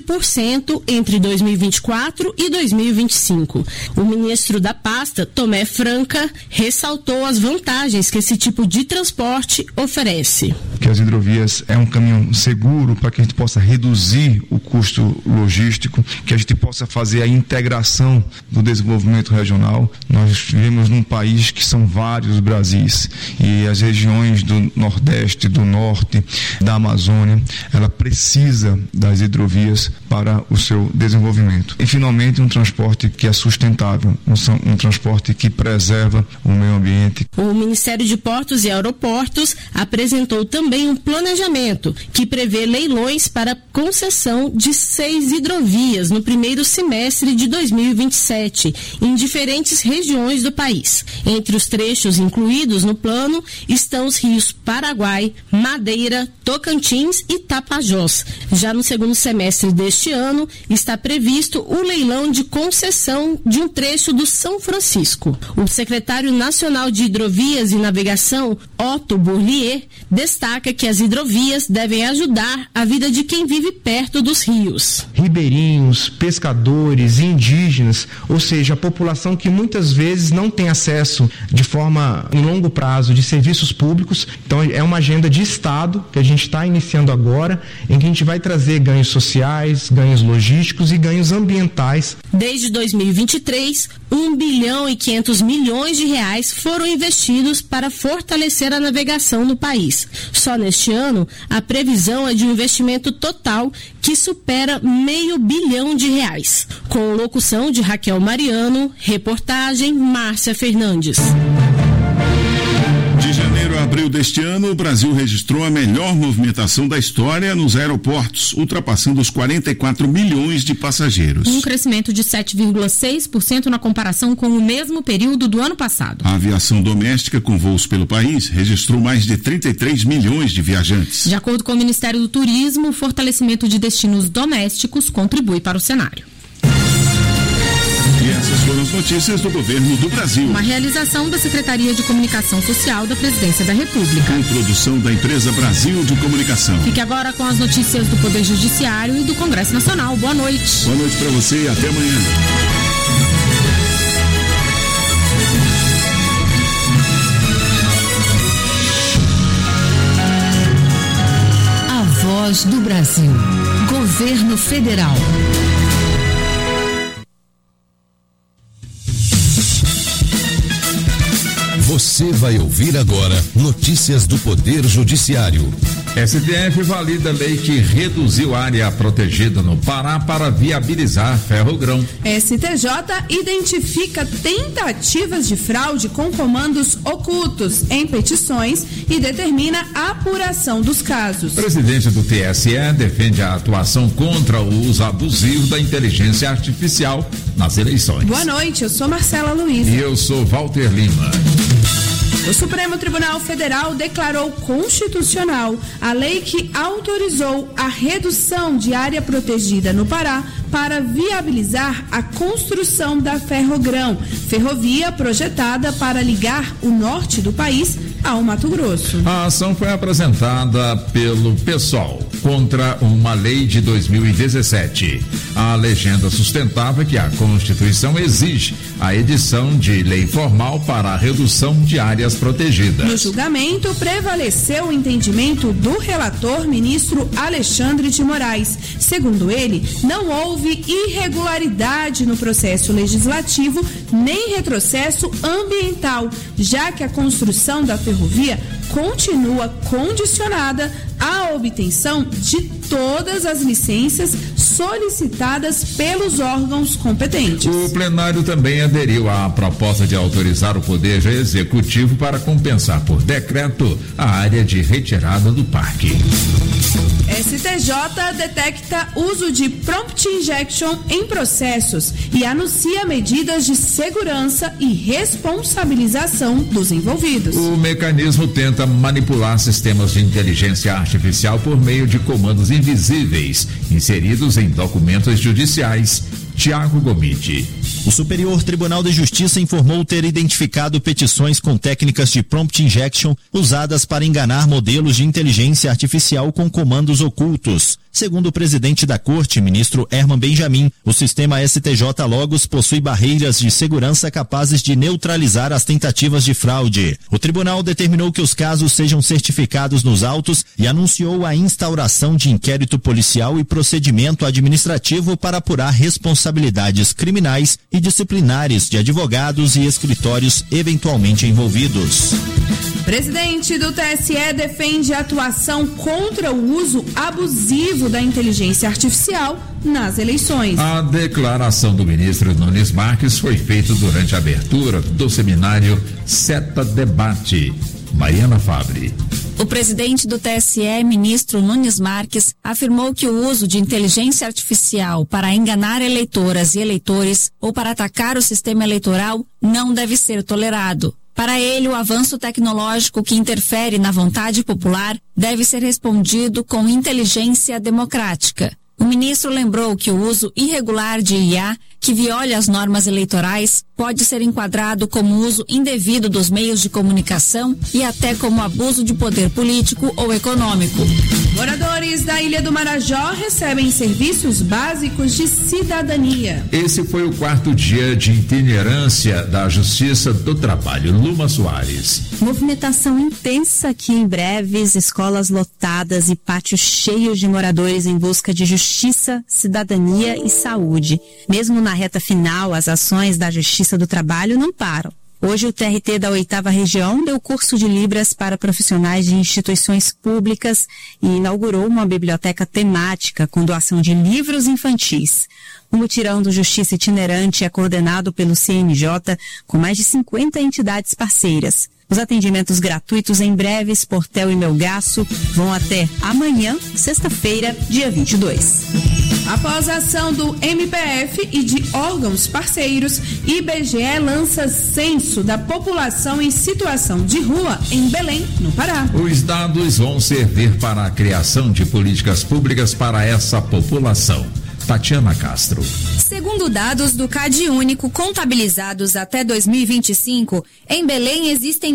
12% entre 2024 e 2025. O ministro da pasta, Tomé Franca, ressaltou as vantagens que esse tipo de transporte oferece. Que as hidrovias é um caminho seguro para que a gente possa reduzir o custo logístico, que a gente possa fazer a integração do desenvolvimento regional. Nós vivemos num país que são vários Brasis e as regiões do Nordeste, do Norte, da Amazônia, ela precisa das hidrovias para o seu desenvolvimento. E, finalmente, um transporte que é sustentável, um transporte que preserva o meio ambiente. O Ministério de Portos e Aeroportos apresentou também um planejamento que prevê leilões para concessão de 6 hidrovias no primeiro semestre de 2027, em diferentes regiões do país. Entre os trechos incluídos no plano estão os rios Paraguai, Madeira, Tocantins e Tapajós. Já no segundo semestre deste ano, está previsto o leilão de concessão de um trecho do São Francisco. O secretário nacional de Hidrovias e Navegação, Otto Bourlier, destaca que as hidrovias devem ajudar a vida de quem vive perto dos rios. Ribeirinhos, pescadores, indígenas, ou seja, a população que muitas vezes não tem acesso de forma em longo prazo de serviços públicos. Então é uma agenda de Estado que a gente está iniciando agora, em que a gente vai trazer ganhos sociais, ganhos logísticos e ganhos ambientais. Desde 2023, 1 bilhão e 500 milhões de reais foram investidos para fortalecer a navegação no país. Só neste ano, a previsão é de um investimento total que supera R$500 bilhão. Com locução de Raquel Mariano, reportagem Márcia Fernandes. De janeiro a abril deste ano, o Brasil registrou a melhor movimentação da história nos aeroportos, ultrapassando os 44 milhões de passageiros. Um crescimento de 7,6% na comparação com o mesmo período do ano passado. A aviação doméstica com voos pelo país registrou mais de 33 milhões de viajantes. De acordo com o Ministério do Turismo, o fortalecimento de destinos domésticos contribui para o cenário. E essas foram as notícias do governo do Brasil. Uma realização da Secretaria de Comunicação Social da Presidência da República. Com produção da empresa Brasil de Comunicação. Fique agora com as notícias do Poder Judiciário e do Congresso Nacional. Boa noite. Boa noite para você e até amanhã. A Voz do Brasil. Governo Federal. Você vai ouvir agora notícias do Poder Judiciário. STF valida lei que reduziu área protegida no Pará para viabilizar ferrogrão. STJ identifica tentativas de fraude com comandos ocultos em petições e determina a apuração dos casos. Presidente do TSE defende a atuação contra o uso abusivo da inteligência artificial nas eleições. Boa noite, eu sou Marcela Luiz. E eu sou Walter Lima. O Supremo Tribunal Federal declarou constitucional a lei que autorizou a redução de área protegida no Pará para viabilizar a construção da Ferrogrão, ferrovia projetada para ligar o norte do país ao Mato Grosso. A ação foi apresentada pelo PSOL contra uma lei de 2017. A legenda sustentava que a Constituição exige a edição de lei formal para a redução de áreas protegidas. No julgamento, prevaleceu o entendimento do relator, ministro Alexandre de Moraes. Segundo ele, não houve irregularidade no processo legislativo nem retrocesso ambiental, já que a construção da ferrovia continua condicionada à obtenção de todas as licenças solicitadas pelos órgãos competentes. O plenário também aderiu à proposta de autorizar o Poder Executivo para compensar por decreto a área de retirada do parque. STJ detecta uso de prompt injection em processos e anuncia medidas de segurança e responsabilização dos envolvidos. O mecanismo tenta manipular sistemas de inteligência artificial por meio de comandos invisíveis inseridos em documentos judiciais. Tiago Gomide. O Superior Tribunal de Justiça informou ter identificado petições com técnicas de prompt injection usadas para enganar modelos de inteligência artificial com comandos ocultos. Segundo o presidente da Corte, ministro Herman Benjamin, o sistema STJ Logos possui barreiras de segurança capazes de neutralizar as tentativas de fraude. O tribunal determinou que os casos sejam certificados nos autos e anunciou a instauração de inquérito policial e procedimento administrativo para apurar responsabilidades criminais e disciplinares de advogados e escritórios eventualmente envolvidos. Presidente do TSE defende a atuação contra o uso abusivo da inteligência artificial nas eleições. A declaração do ministro Nunes Marques foi feita durante a abertura do seminário CETA Debate. Mariana Fabre. O presidente do TSE, ministro Nunes Marques, afirmou que o uso de inteligência artificial para enganar eleitoras e eleitores ou para atacar o sistema eleitoral não deve ser tolerado. Para ele, o avanço tecnológico que interfere na vontade popular deve ser respondido com inteligência democrática. O ministro lembrou que o uso irregular de IA, que viola as normas eleitorais, pode ser enquadrado como uso indevido dos meios de comunicação e até como abuso de poder político ou econômico. Moradores da Ilha do Marajó recebem serviços básicos de cidadania. Esse foi o 4º dia de itinerância da Justiça do Trabalho. Luma Soares. Movimentação intensa aqui em Breves, escolas lotadas e pátios cheios de moradores em busca de justiça, cidadania e saúde. Mesmo na reta final, as ações da Justiça do Trabalho não param. Hoje o TRT da 8ª Região deu curso de Libras para profissionais de instituições públicas e inaugurou uma biblioteca temática com doação de livros infantis. O mutirão do Justiça Itinerante é coordenado pelo CNJ com mais de 50 entidades parceiras. Os atendimentos gratuitos em Breves, Portel e Melgaço vão até amanhã, sexta-feira, dia 22. Após a ação do MPF e de órgãos parceiros, IBGE lança censo da população em situação de rua em Belém, no Pará. Os dados vão servir para a criação de políticas públicas para essa população. Tatiana Castro. Segundo dados do CadÚnico contabilizados até 2025, em Belém existem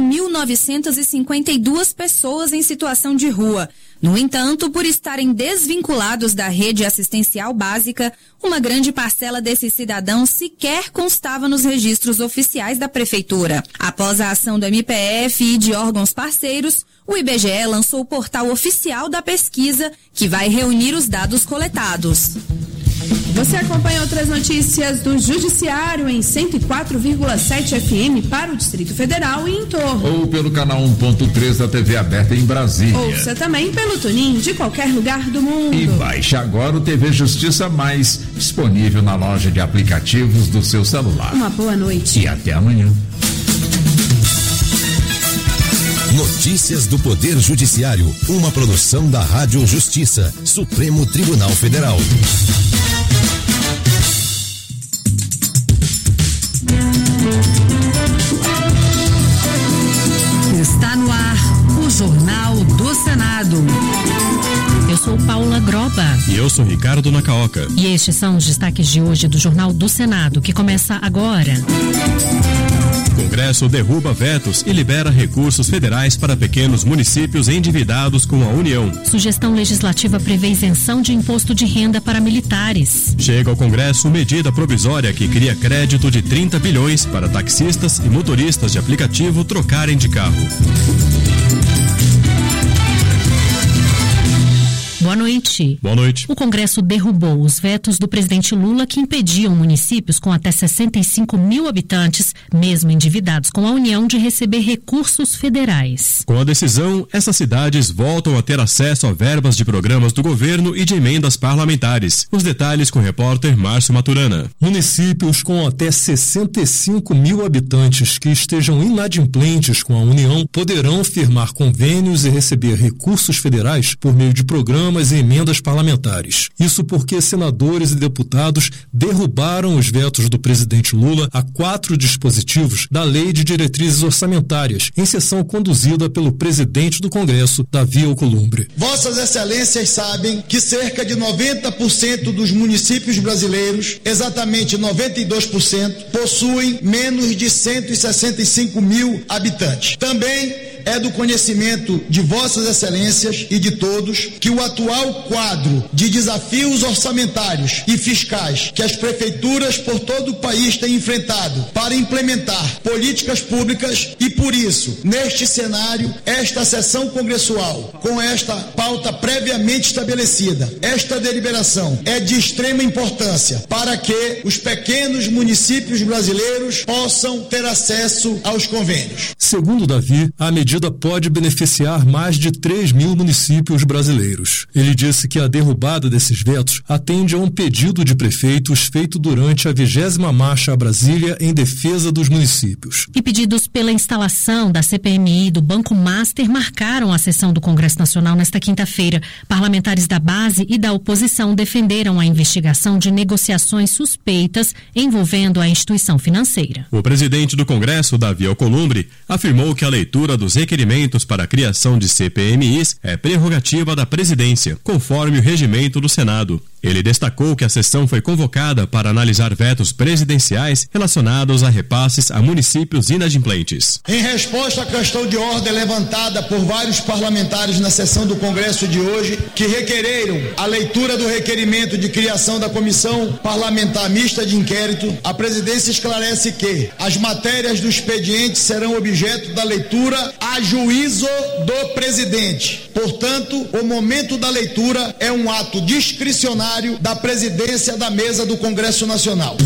1.952 pessoas em situação de rua. No entanto, por estarem desvinculados da rede assistencial básica, uma grande parcela desses cidadãos sequer constava nos registros oficiais da Prefeitura. Após a ação do MPF e de órgãos parceiros, o IBGE lançou o portal oficial da pesquisa, que vai reunir os dados coletados. Você acompanha outras notícias do Judiciário em 104,7 FM para o Distrito Federal e em torno. Ou pelo canal 1.3 da TV aberta em Brasília. Ouça também pelo TuneIn de qualquer lugar do mundo. E baixe agora o TV Justiça Mais, disponível na loja de aplicativos do seu celular. Uma boa noite. E até amanhã. Notícias do Poder Judiciário, uma produção da Rádio Justiça, Supremo Tribunal Federal. Está no ar o Jornal do Senado. Eu sou Paula Groba. E eu sou Ricardo Nacaoca. E estes são os destaques de hoje do Jornal do Senado, que começa agora. Congresso derruba vetos e libera recursos federais para pequenos municípios endividados com a União. Sugestão legislativa prevê isenção de imposto de renda para militares. Chega ao Congresso medida provisória que cria crédito de 30 bilhões para taxistas e motoristas de aplicativo trocarem de carro. Boa noite. Boa noite. O Congresso derrubou os vetos do presidente Lula que impediam municípios com até 65 mil habitantes, mesmo endividados com a União, de receber recursos federais. Com a decisão, essas cidades voltam a ter acesso a verbas de programas do governo e de emendas parlamentares. Os detalhes com o repórter Márcio Maturana. Municípios com até 65 mil habitantes que estejam inadimplentes com a União poderão firmar convênios e receber recursos federais por meio de programas as emendas parlamentares. Isso porque senadores e deputados derrubaram os vetos do presidente Lula a 4 dispositivos da Lei de Diretrizes Orçamentárias, em sessão conduzida pelo presidente do Congresso, Davi Alcolumbre. Vossas Excelências sabem que cerca de 90% dos municípios brasileiros, exatamente 92%, possuem menos de 165 mil habitantes. Também é do conhecimento de Vossas Excelências e de todos que o atual quadro de desafios orçamentários e fiscais que as prefeituras por todo o país têm enfrentado para implementar políticas públicas e, por isso, neste cenário, esta sessão congressual, com esta pauta previamente estabelecida, esta deliberação é de extrema importância para que os pequenos municípios brasileiros possam ter acesso aos convênios. Segundo Davi, a medida pode beneficiar mais de 3 mil municípios brasileiros. Ele disse que a derrubada desses vetos atende a um pedido de prefeitos feito durante a 20ª Marcha a Brasília em defesa dos municípios. E pedidos pela instalação da CPMI do Banco Master marcaram a sessão do Congresso Nacional nesta quinta-feira. Parlamentares da base e da oposição defenderam a investigação de negociações suspeitas envolvendo a instituição financeira. O presidente do Congresso, Davi Alcolumbre, afirmou que a leitura dos requerimentos para a criação de CPMIs é prerrogativa da presidência, conforme o regimento do Senado. Ele destacou que a sessão foi convocada para analisar vetos presidenciais relacionados a repasses a municípios inadimplentes. Em resposta à questão de ordem levantada por vários parlamentares na sessão do Congresso de hoje, que requereram a leitura do requerimento de criação da Comissão Parlamentar Mista de Inquérito, a presidência esclarece que as matérias do expediente serão objeto da leitura a juízo do presidente. Portanto, o momento da leitura é um ato discricionário da presidência da mesa do Congresso Nacional.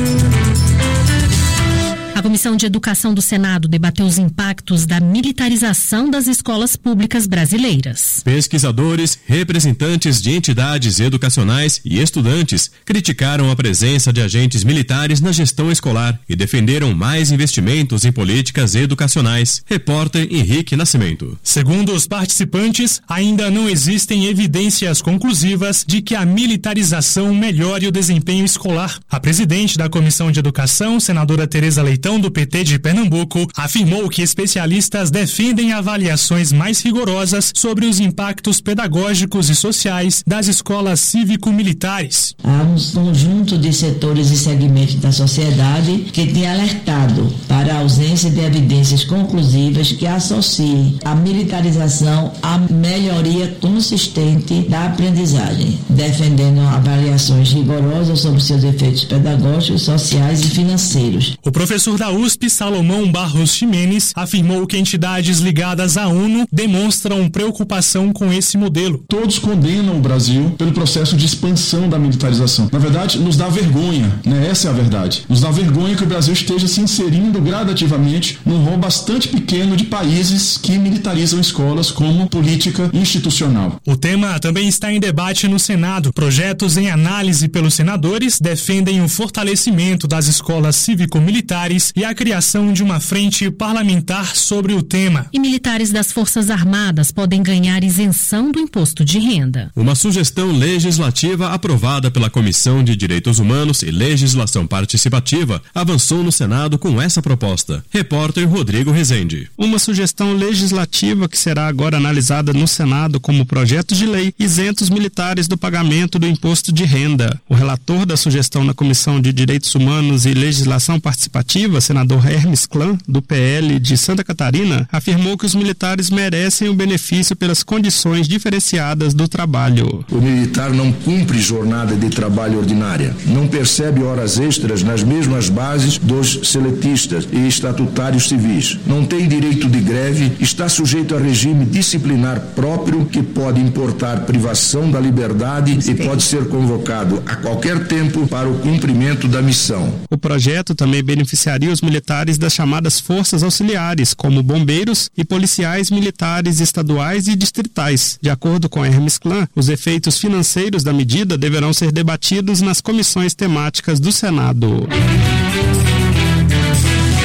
A Comissão de Educação do Senado debateu os impactos da militarização das escolas públicas brasileiras. Pesquisadores, representantes de entidades educacionais e estudantes criticaram a presença de agentes militares na gestão escolar e defenderam mais investimentos em políticas educacionais. Repórter Henrique Nascimento. Segundo os participantes, ainda não existem evidências conclusivas de que a militarização melhore o desempenho escolar. A presidente da Comissão de Educação, senadora Tereza Leitão, do PT de Pernambuco, afirmou que especialistas defendem avaliações mais rigorosas sobre os impactos pedagógicos e sociais das escolas cívico-militares. Há um conjunto de setores e segmentos da sociedade que tem alertado para a ausência de evidências conclusivas que associem a militarização à melhoria consistente da aprendizagem, defendendo avaliações rigorosas sobre seus efeitos pedagógicos, sociais e financeiros. O professor da USP, Salomão Barros Ximenes, afirmou que entidades ligadas à ONU demonstram preocupação com esse modelo. Todos condenam o Brasil pelo processo de expansão da militarização. Na verdade, nos dá vergonha, né? Essa é a verdade. Nos dá vergonha que o Brasil esteja se inserindo gradativamente num rol bastante pequeno de países que militarizam escolas como política institucional. O tema também está em debate no Senado. Projetos em análise pelos senadores defendem o fortalecimento das escolas cívico-militares e a criação de uma frente parlamentar sobre o tema. E militares das Forças Armadas podem ganhar isenção do imposto de renda. Uma sugestão legislativa aprovada pela Comissão de Direitos Humanos e Legislação Participativa avançou no Senado com essa proposta. Repórter Rodrigo Rezende. Uma sugestão legislativa que será agora analisada no Senado como projeto de lei isenta os militares do pagamento do imposto de renda. O relator da sugestão na Comissão de Direitos Humanos e Legislação Participativa, senador Hermes Klan, do PL de Santa Catarina, afirmou que os militares merecem o benefício pelas condições diferenciadas do trabalho. O militar não cumpre jornada de trabalho ordinária, não percebe horas extras nas mesmas bases dos seletistas e estatutários civis, não tem direito de greve, está sujeito a regime disciplinar próprio que pode importar privação da liberdade e pode ser convocado a qualquer tempo para o cumprimento da missão. O projeto também beneficiaria os militares das chamadas forças auxiliares, como bombeiros e policiais militares estaduais e distritais. De acordo com Hermes Klan, os efeitos financeiros da medida deverão ser debatidos nas comissões temáticas do Senado.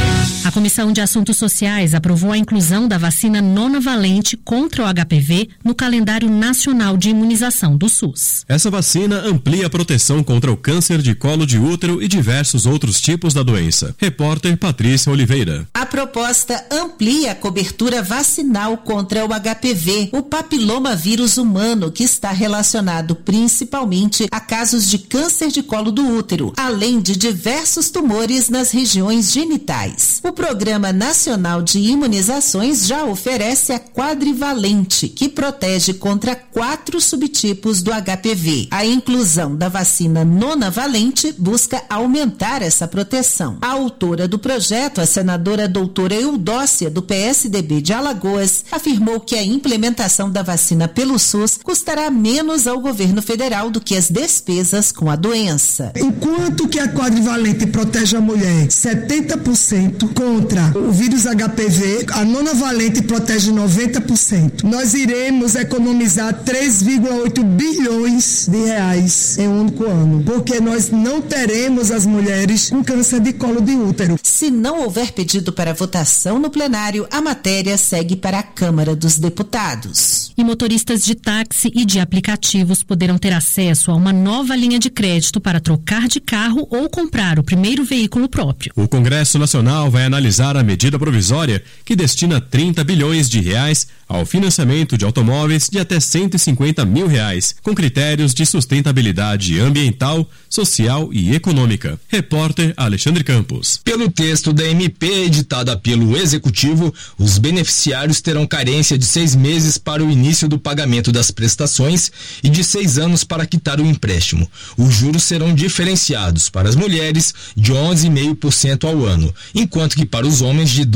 A Comissão de Assuntos Sociais aprovou a inclusão da vacina nonavalente contra o HPV no calendário nacional de imunização do SUS. Essa vacina amplia a proteção contra o câncer de colo de útero e diversos outros tipos da doença. Repórter Patrícia Oliveira. A proposta amplia a cobertura vacinal contra o HPV, o papilomavírus humano, que está relacionado principalmente a casos de câncer de colo do útero, além de diversos tumores nas regiões genitais. O Programa Nacional de Imunizações já oferece a quadrivalente, que protege contra 4 subtipos do HPV. A inclusão da vacina nonavalente busca aumentar essa proteção. A autora do projeto, a senadora doutora Eudócia, do PSDB de Alagoas, afirmou que a implementação da vacina pelo SUS custará menos ao governo federal do que as despesas com a doença. Enquanto que a quadrivalente protege a mulher 70% contra o vírus HPV, a nonavalente protege 90%. Nós iremos economizar 3,8 bilhões de reais em um único ano, porque nós não teremos as mulheres com câncer de colo de útero. Se não houver pedido para votação no plenário, a matéria segue para a Câmara dos Deputados. E motoristas de táxi e de aplicativos poderão ter acesso a uma nova linha de crédito para trocar de carro ou comprar o primeiro veículo próprio. O Congresso Nacional vai analisar a medida provisória que destina 30 bilhões de reais ao financiamento de automóveis de até 150 mil reais, com critérios de sustentabilidade ambiental, social e econômica. Repórter Alexandre Campos. Pelo texto da MP editada pelo Executivo, os beneficiários terão carência de 6 meses para o início do pagamento das prestações e de 6 anos para quitar o empréstimo. Os juros serão diferenciados para as mulheres de 11,5% ao ano, enquanto que para os homens de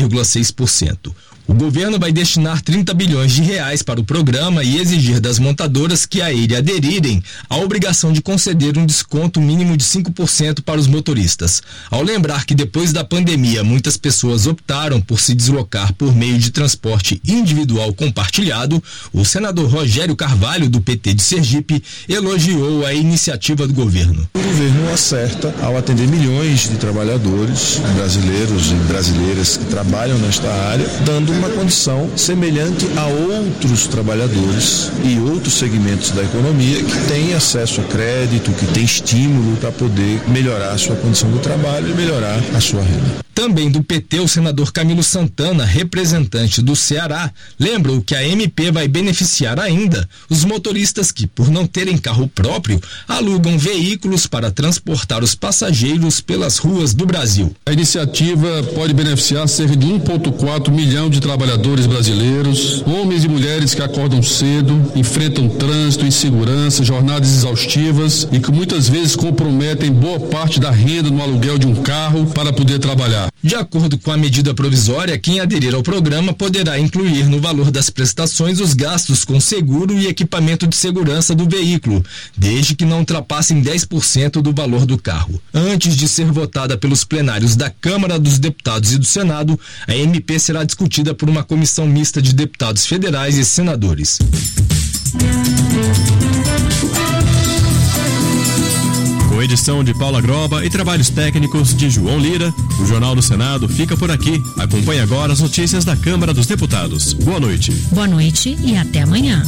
12,6%. O governo vai destinar 30 bilhões de reais para o programa e exigir das montadoras que a ele aderirem a obrigação de conceder um desconto mínimo de 5% para os motoristas. Ao lembrar que depois da pandemia muitas pessoas optaram por se deslocar por meio de transporte individual compartilhado, o senador Rogério Carvalho, do PT de Sergipe, elogiou a iniciativa do governo. O governo acerta ao atender milhões de trabalhadores brasileiros e brasileiras que trabalham nesta área, dando uma condição semelhante a outros trabalhadores e outros segmentos da economia que têm acesso a crédito, que têm estímulo para poder melhorar a sua condição do trabalho e melhorar a sua renda. Também do PT, o senador Camilo Santana, representante do Ceará, lembrou que a MP vai beneficiar ainda os motoristas que, por não terem carro próprio, alugam veículos para transportar os passageiros pelas ruas do Brasil. A iniciativa pode beneficiar cerca de 1,4 milhão de trabalhadores brasileiros, homens e mulheres que acordam cedo, enfrentam trânsito, insegurança, jornadas exaustivas e que muitas vezes comprometem boa parte da renda no aluguel de um carro para poder trabalhar. De acordo com a medida provisória, quem aderir ao programa poderá incluir no valor das prestações os gastos com seguro e equipamento de segurança do veículo, desde que não ultrapassem 10% do valor do carro. Antes de ser votada pelos plenários da Câmara dos Deputados e do Senado, a MP será discutida por uma comissão mista de deputados federais e senadores. Com edição de Paula Groba e trabalhos técnicos de João Lira, o Jornal do Senado fica por aqui. Acompanhe agora as notícias da Câmara dos Deputados. Boa noite. Boa noite e até amanhã.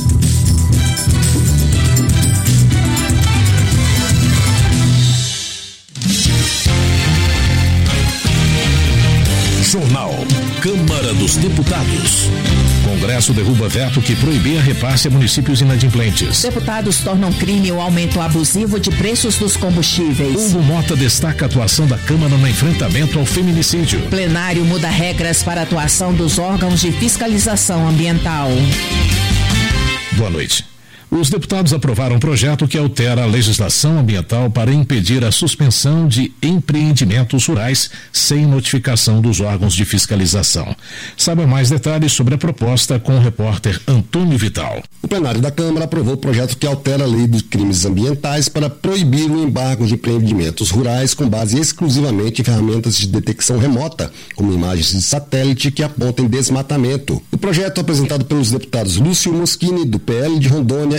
Jornal Câmara dos Deputados. Congresso derruba veto que proibia repasse a municípios inadimplentes. Deputados tornam crime o aumento abusivo de preços dos combustíveis. Hugo Mota destaca a atuação da Câmara no enfrentamento ao feminicídio. Plenário muda regras para a atuação dos órgãos de fiscalização ambiental. Boa noite. Os deputados aprovaram um projeto que altera a legislação ambiental para impedir a suspensão de empreendimentos rurais sem notificação dos órgãos de fiscalização. Saiba mais detalhes sobre a proposta com o repórter Antônio Vital. O plenário da Câmara aprovou o projeto que altera a lei de crimes ambientais para proibir o embargo de empreendimentos rurais com base exclusivamente em ferramentas de detecção remota, como imagens de satélite que apontem desmatamento. O projeto apresentado pelos deputados Lúcio Moschini, do PL de Rondônia,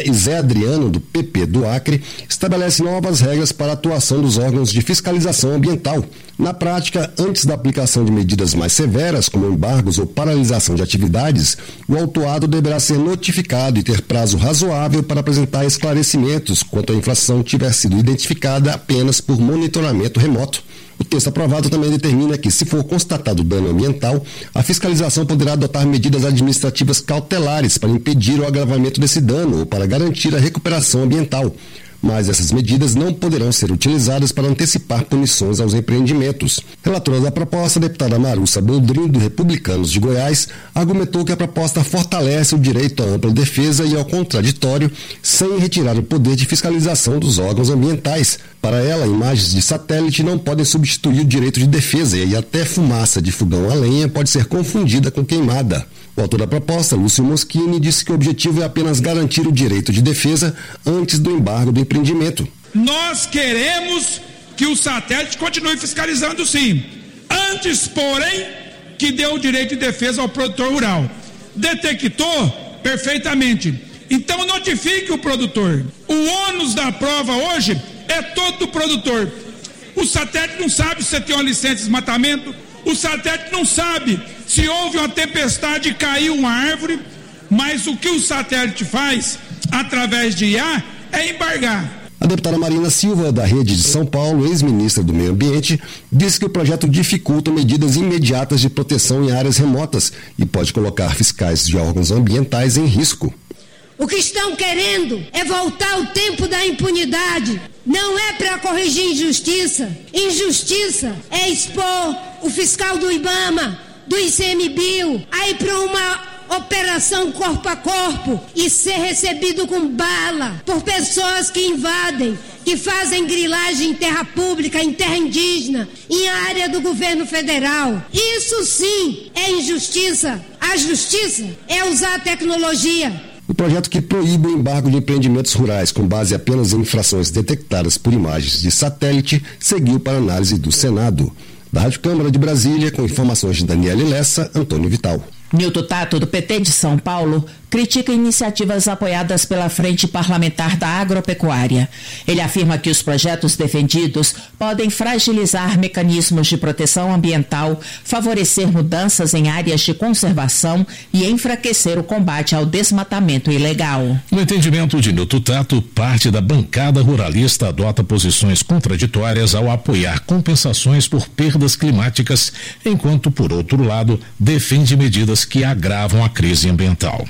Câmara e Zé Adriano, do PP do Acre, estabelece novas regras para a atuação dos órgãos de fiscalização ambiental. Na prática, antes da aplicação de medidas mais severas, como embargos ou paralisação de atividades, o autuado deverá ser notificado e ter prazo razoável para apresentar esclarecimentos quanto à infração tiver sido identificada apenas por monitoramento remoto. O texto aprovado também determina que, se for constatado dano ambiental, a fiscalização poderá adotar medidas administrativas cautelares para impedir o agravamento desse dano ou para garantir a recuperação ambiental. Mas essas medidas não poderão ser utilizadas para antecipar punições aos empreendimentos. Relatora da proposta, a deputada Marussa Boldrin, do Republicanos de Goiás, argumentou que a proposta fortalece o direito à ampla defesa e ao contraditório, sem retirar o poder de fiscalização dos órgãos ambientais. Para ela, imagens de satélite não podem substituir o direito de defesa e até fumaça de fogão a lenha pode ser confundida com queimada. O autor da proposta, Lúcio Moschini, disse que o objetivo é apenas garantir o direito de defesa antes do embargo do empreendimento. Nós queremos que o satélite continue fiscalizando, sim. Antes, porém, que dê o direito de defesa ao produtor rural. Detectou perfeitamente. Então notifique o produtor. O ônus da prova hoje é todo do produtor. O satélite não sabe se você tem uma licença de desmatamento. O satélite não sabe se houve uma tempestade e caiu uma árvore, mas o que o satélite faz, através de IA, é embargar. A deputada Marina Silva, da Rede de São Paulo, ex-ministra do Meio Ambiente, disse que o projeto dificulta medidas imediatas de proteção em áreas remotas e pode colocar fiscais de órgãos ambientais em risco. O que estão querendo é voltar ao tempo da impunidade. Não é para corrigir injustiça. Injustiça é expor o fiscal do IBAMA, do ICMBio, a ir para uma operação corpo a corpo e ser recebido com bala por pessoas que invadem, que fazem grilagem em terra pública, em terra indígena, em área do governo federal. Isso sim é injustiça. A justiça é usar a tecnologia. O projeto que proíbe o embargo de empreendimentos rurais com base apenas em infrações detectadas por imagens de satélite seguiu para análise do Senado. Da Rádio Câmara de Brasília, com informações de Daniele Lessa, Antônio Vital. Nilton Tato, do PT de São Paulo, critica iniciativas apoiadas pela Frente Parlamentar da Agropecuária. Ele afirma que os projetos defendidos podem fragilizar mecanismos de proteção ambiental, favorecer mudanças em áreas de conservação e enfraquecer o combate ao desmatamento ilegal. No entendimento de Nilton Tato, parte da bancada ruralista adota posições contraditórias ao apoiar compensações por perdas climáticas, enquanto, por outro lado, defende medidas que agravam a crise ambiental.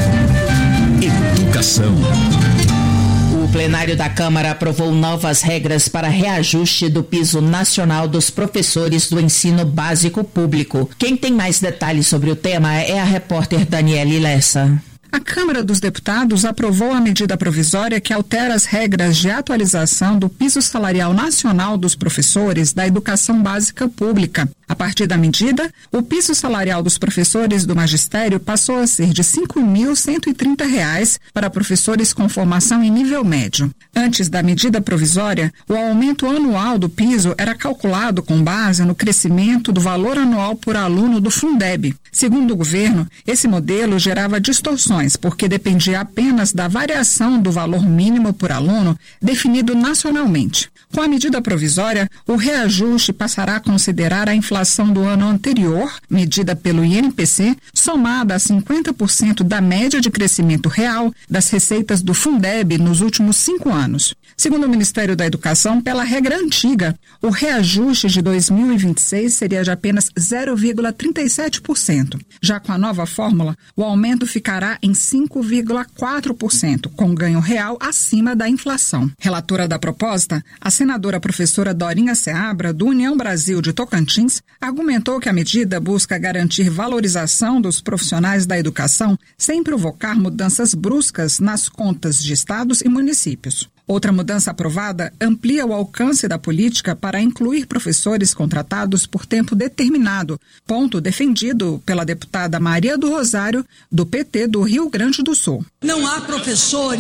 Educação. O plenário da Câmara aprovou novas regras para reajuste do piso nacional dos professores do ensino básico público. Quem tem mais detalhes sobre o tema é a repórter Daniele Lessa. A Câmara dos Deputados aprovou a medida provisória que altera as regras de atualização do piso salarial nacional dos professores da educação básica pública. A partir da medida, o piso salarial dos professores do magistério passou a ser de R$ 5.130 para professores com formação em nível médio. Antes da medida provisória, o aumento anual do piso era calculado com base no crescimento do valor anual por aluno do Fundeb. Segundo o governo, esse modelo gerava distorções, porque dependia apenas da variação do valor mínimo por aluno definido nacionalmente. Com a medida provisória, o reajuste passará a considerar a inflação do ano anterior, medida pelo INPC, somada a 50% da média de crescimento real das receitas do Fundeb nos últimos 5 anos. Segundo o Ministério da Educação, pela regra antiga, o reajuste de 2026 seria de apenas 0,37%. Já com a nova fórmula, o aumento ficará em 5,4%, com ganho real acima da inflação. Relatora da proposta, a senadora professora Dorinha Seabra, do União Brasil de Tocantins, argumentou que a medida busca garantir valorização dos profissionais da educação sem provocar mudanças bruscas nas contas de estados e municípios. Outra mudança aprovada amplia o alcance da política para incluir professores contratados por tempo determinado, ponto defendido pela deputada Maria do Rosário, do PT do Rio Grande do Sul. Não há professores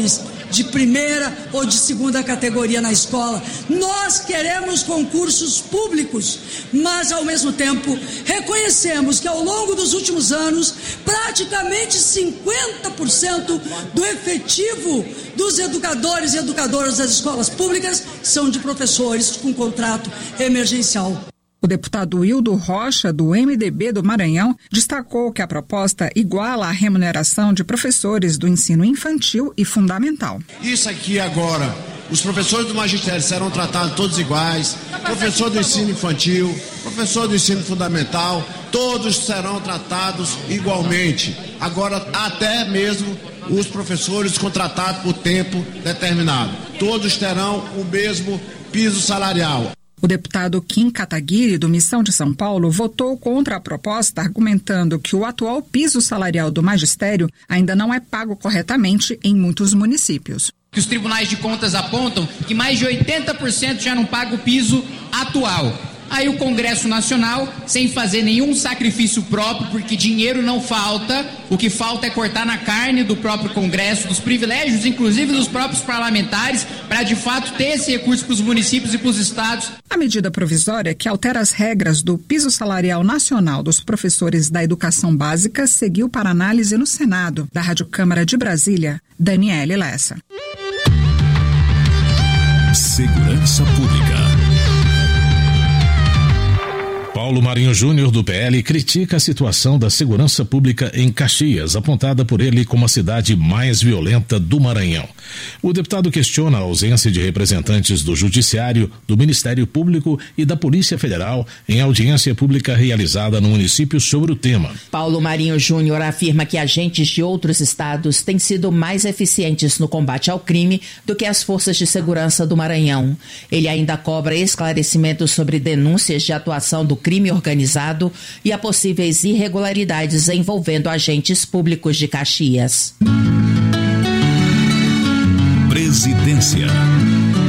de primeira ou de segunda categoria na escola. Nós queremos concursos públicos, mas ao mesmo tempo reconhecemos que ao longo dos últimos anos, praticamente 50% do efetivo dos educadores e educadoras das escolas públicas são de professores com contrato emergencial. O deputado Hildo Rocha, do MDB do Maranhão, destacou que a proposta iguala a remuneração de professores do ensino infantil e fundamental. Isso aqui agora, os professores do magistério serão tratados todos iguais, professor do ensino infantil, professor do ensino fundamental, todos serão tratados igualmente. Agora, até mesmo os professores contratados por tempo determinado. Todos terão o mesmo piso salarial. O deputado Kim Kataguiri, do Missão de São Paulo, votou contra a proposta, argumentando que o atual piso salarial do magistério ainda não é pago corretamente em muitos municípios. Os tribunais de contas apontam que mais de 80% já não paga o piso atual. Aí o Congresso Nacional, sem fazer nenhum sacrifício próprio, porque dinheiro não falta, o que falta é cortar na carne do próprio Congresso, dos privilégios, inclusive dos próprios parlamentares, para de fato ter esse recurso para os municípios e para os estados. A medida provisória que altera as regras do piso salarial nacional dos professores da educação básica seguiu para análise no Senado. Da Rádio Câmara de Brasília, Daniele Lessa. Segurança Pública. Paulo Marinho Júnior, do PL, critica a situação da segurança pública em Caxias, apontada por ele como a cidade mais violenta do Maranhão. O deputado questiona a ausência de representantes do Judiciário, do Ministério Público e da Polícia Federal em audiência pública realizada no município sobre o tema. Paulo Marinho Júnior afirma que agentes de outros estados têm sido mais eficientes no combate ao crime do que as forças de segurança do Maranhão. Ele ainda cobra esclarecimentos sobre denúncias de atuação do crime organizado e a possíveis irregularidades envolvendo agentes públicos de Caxias. Presidência.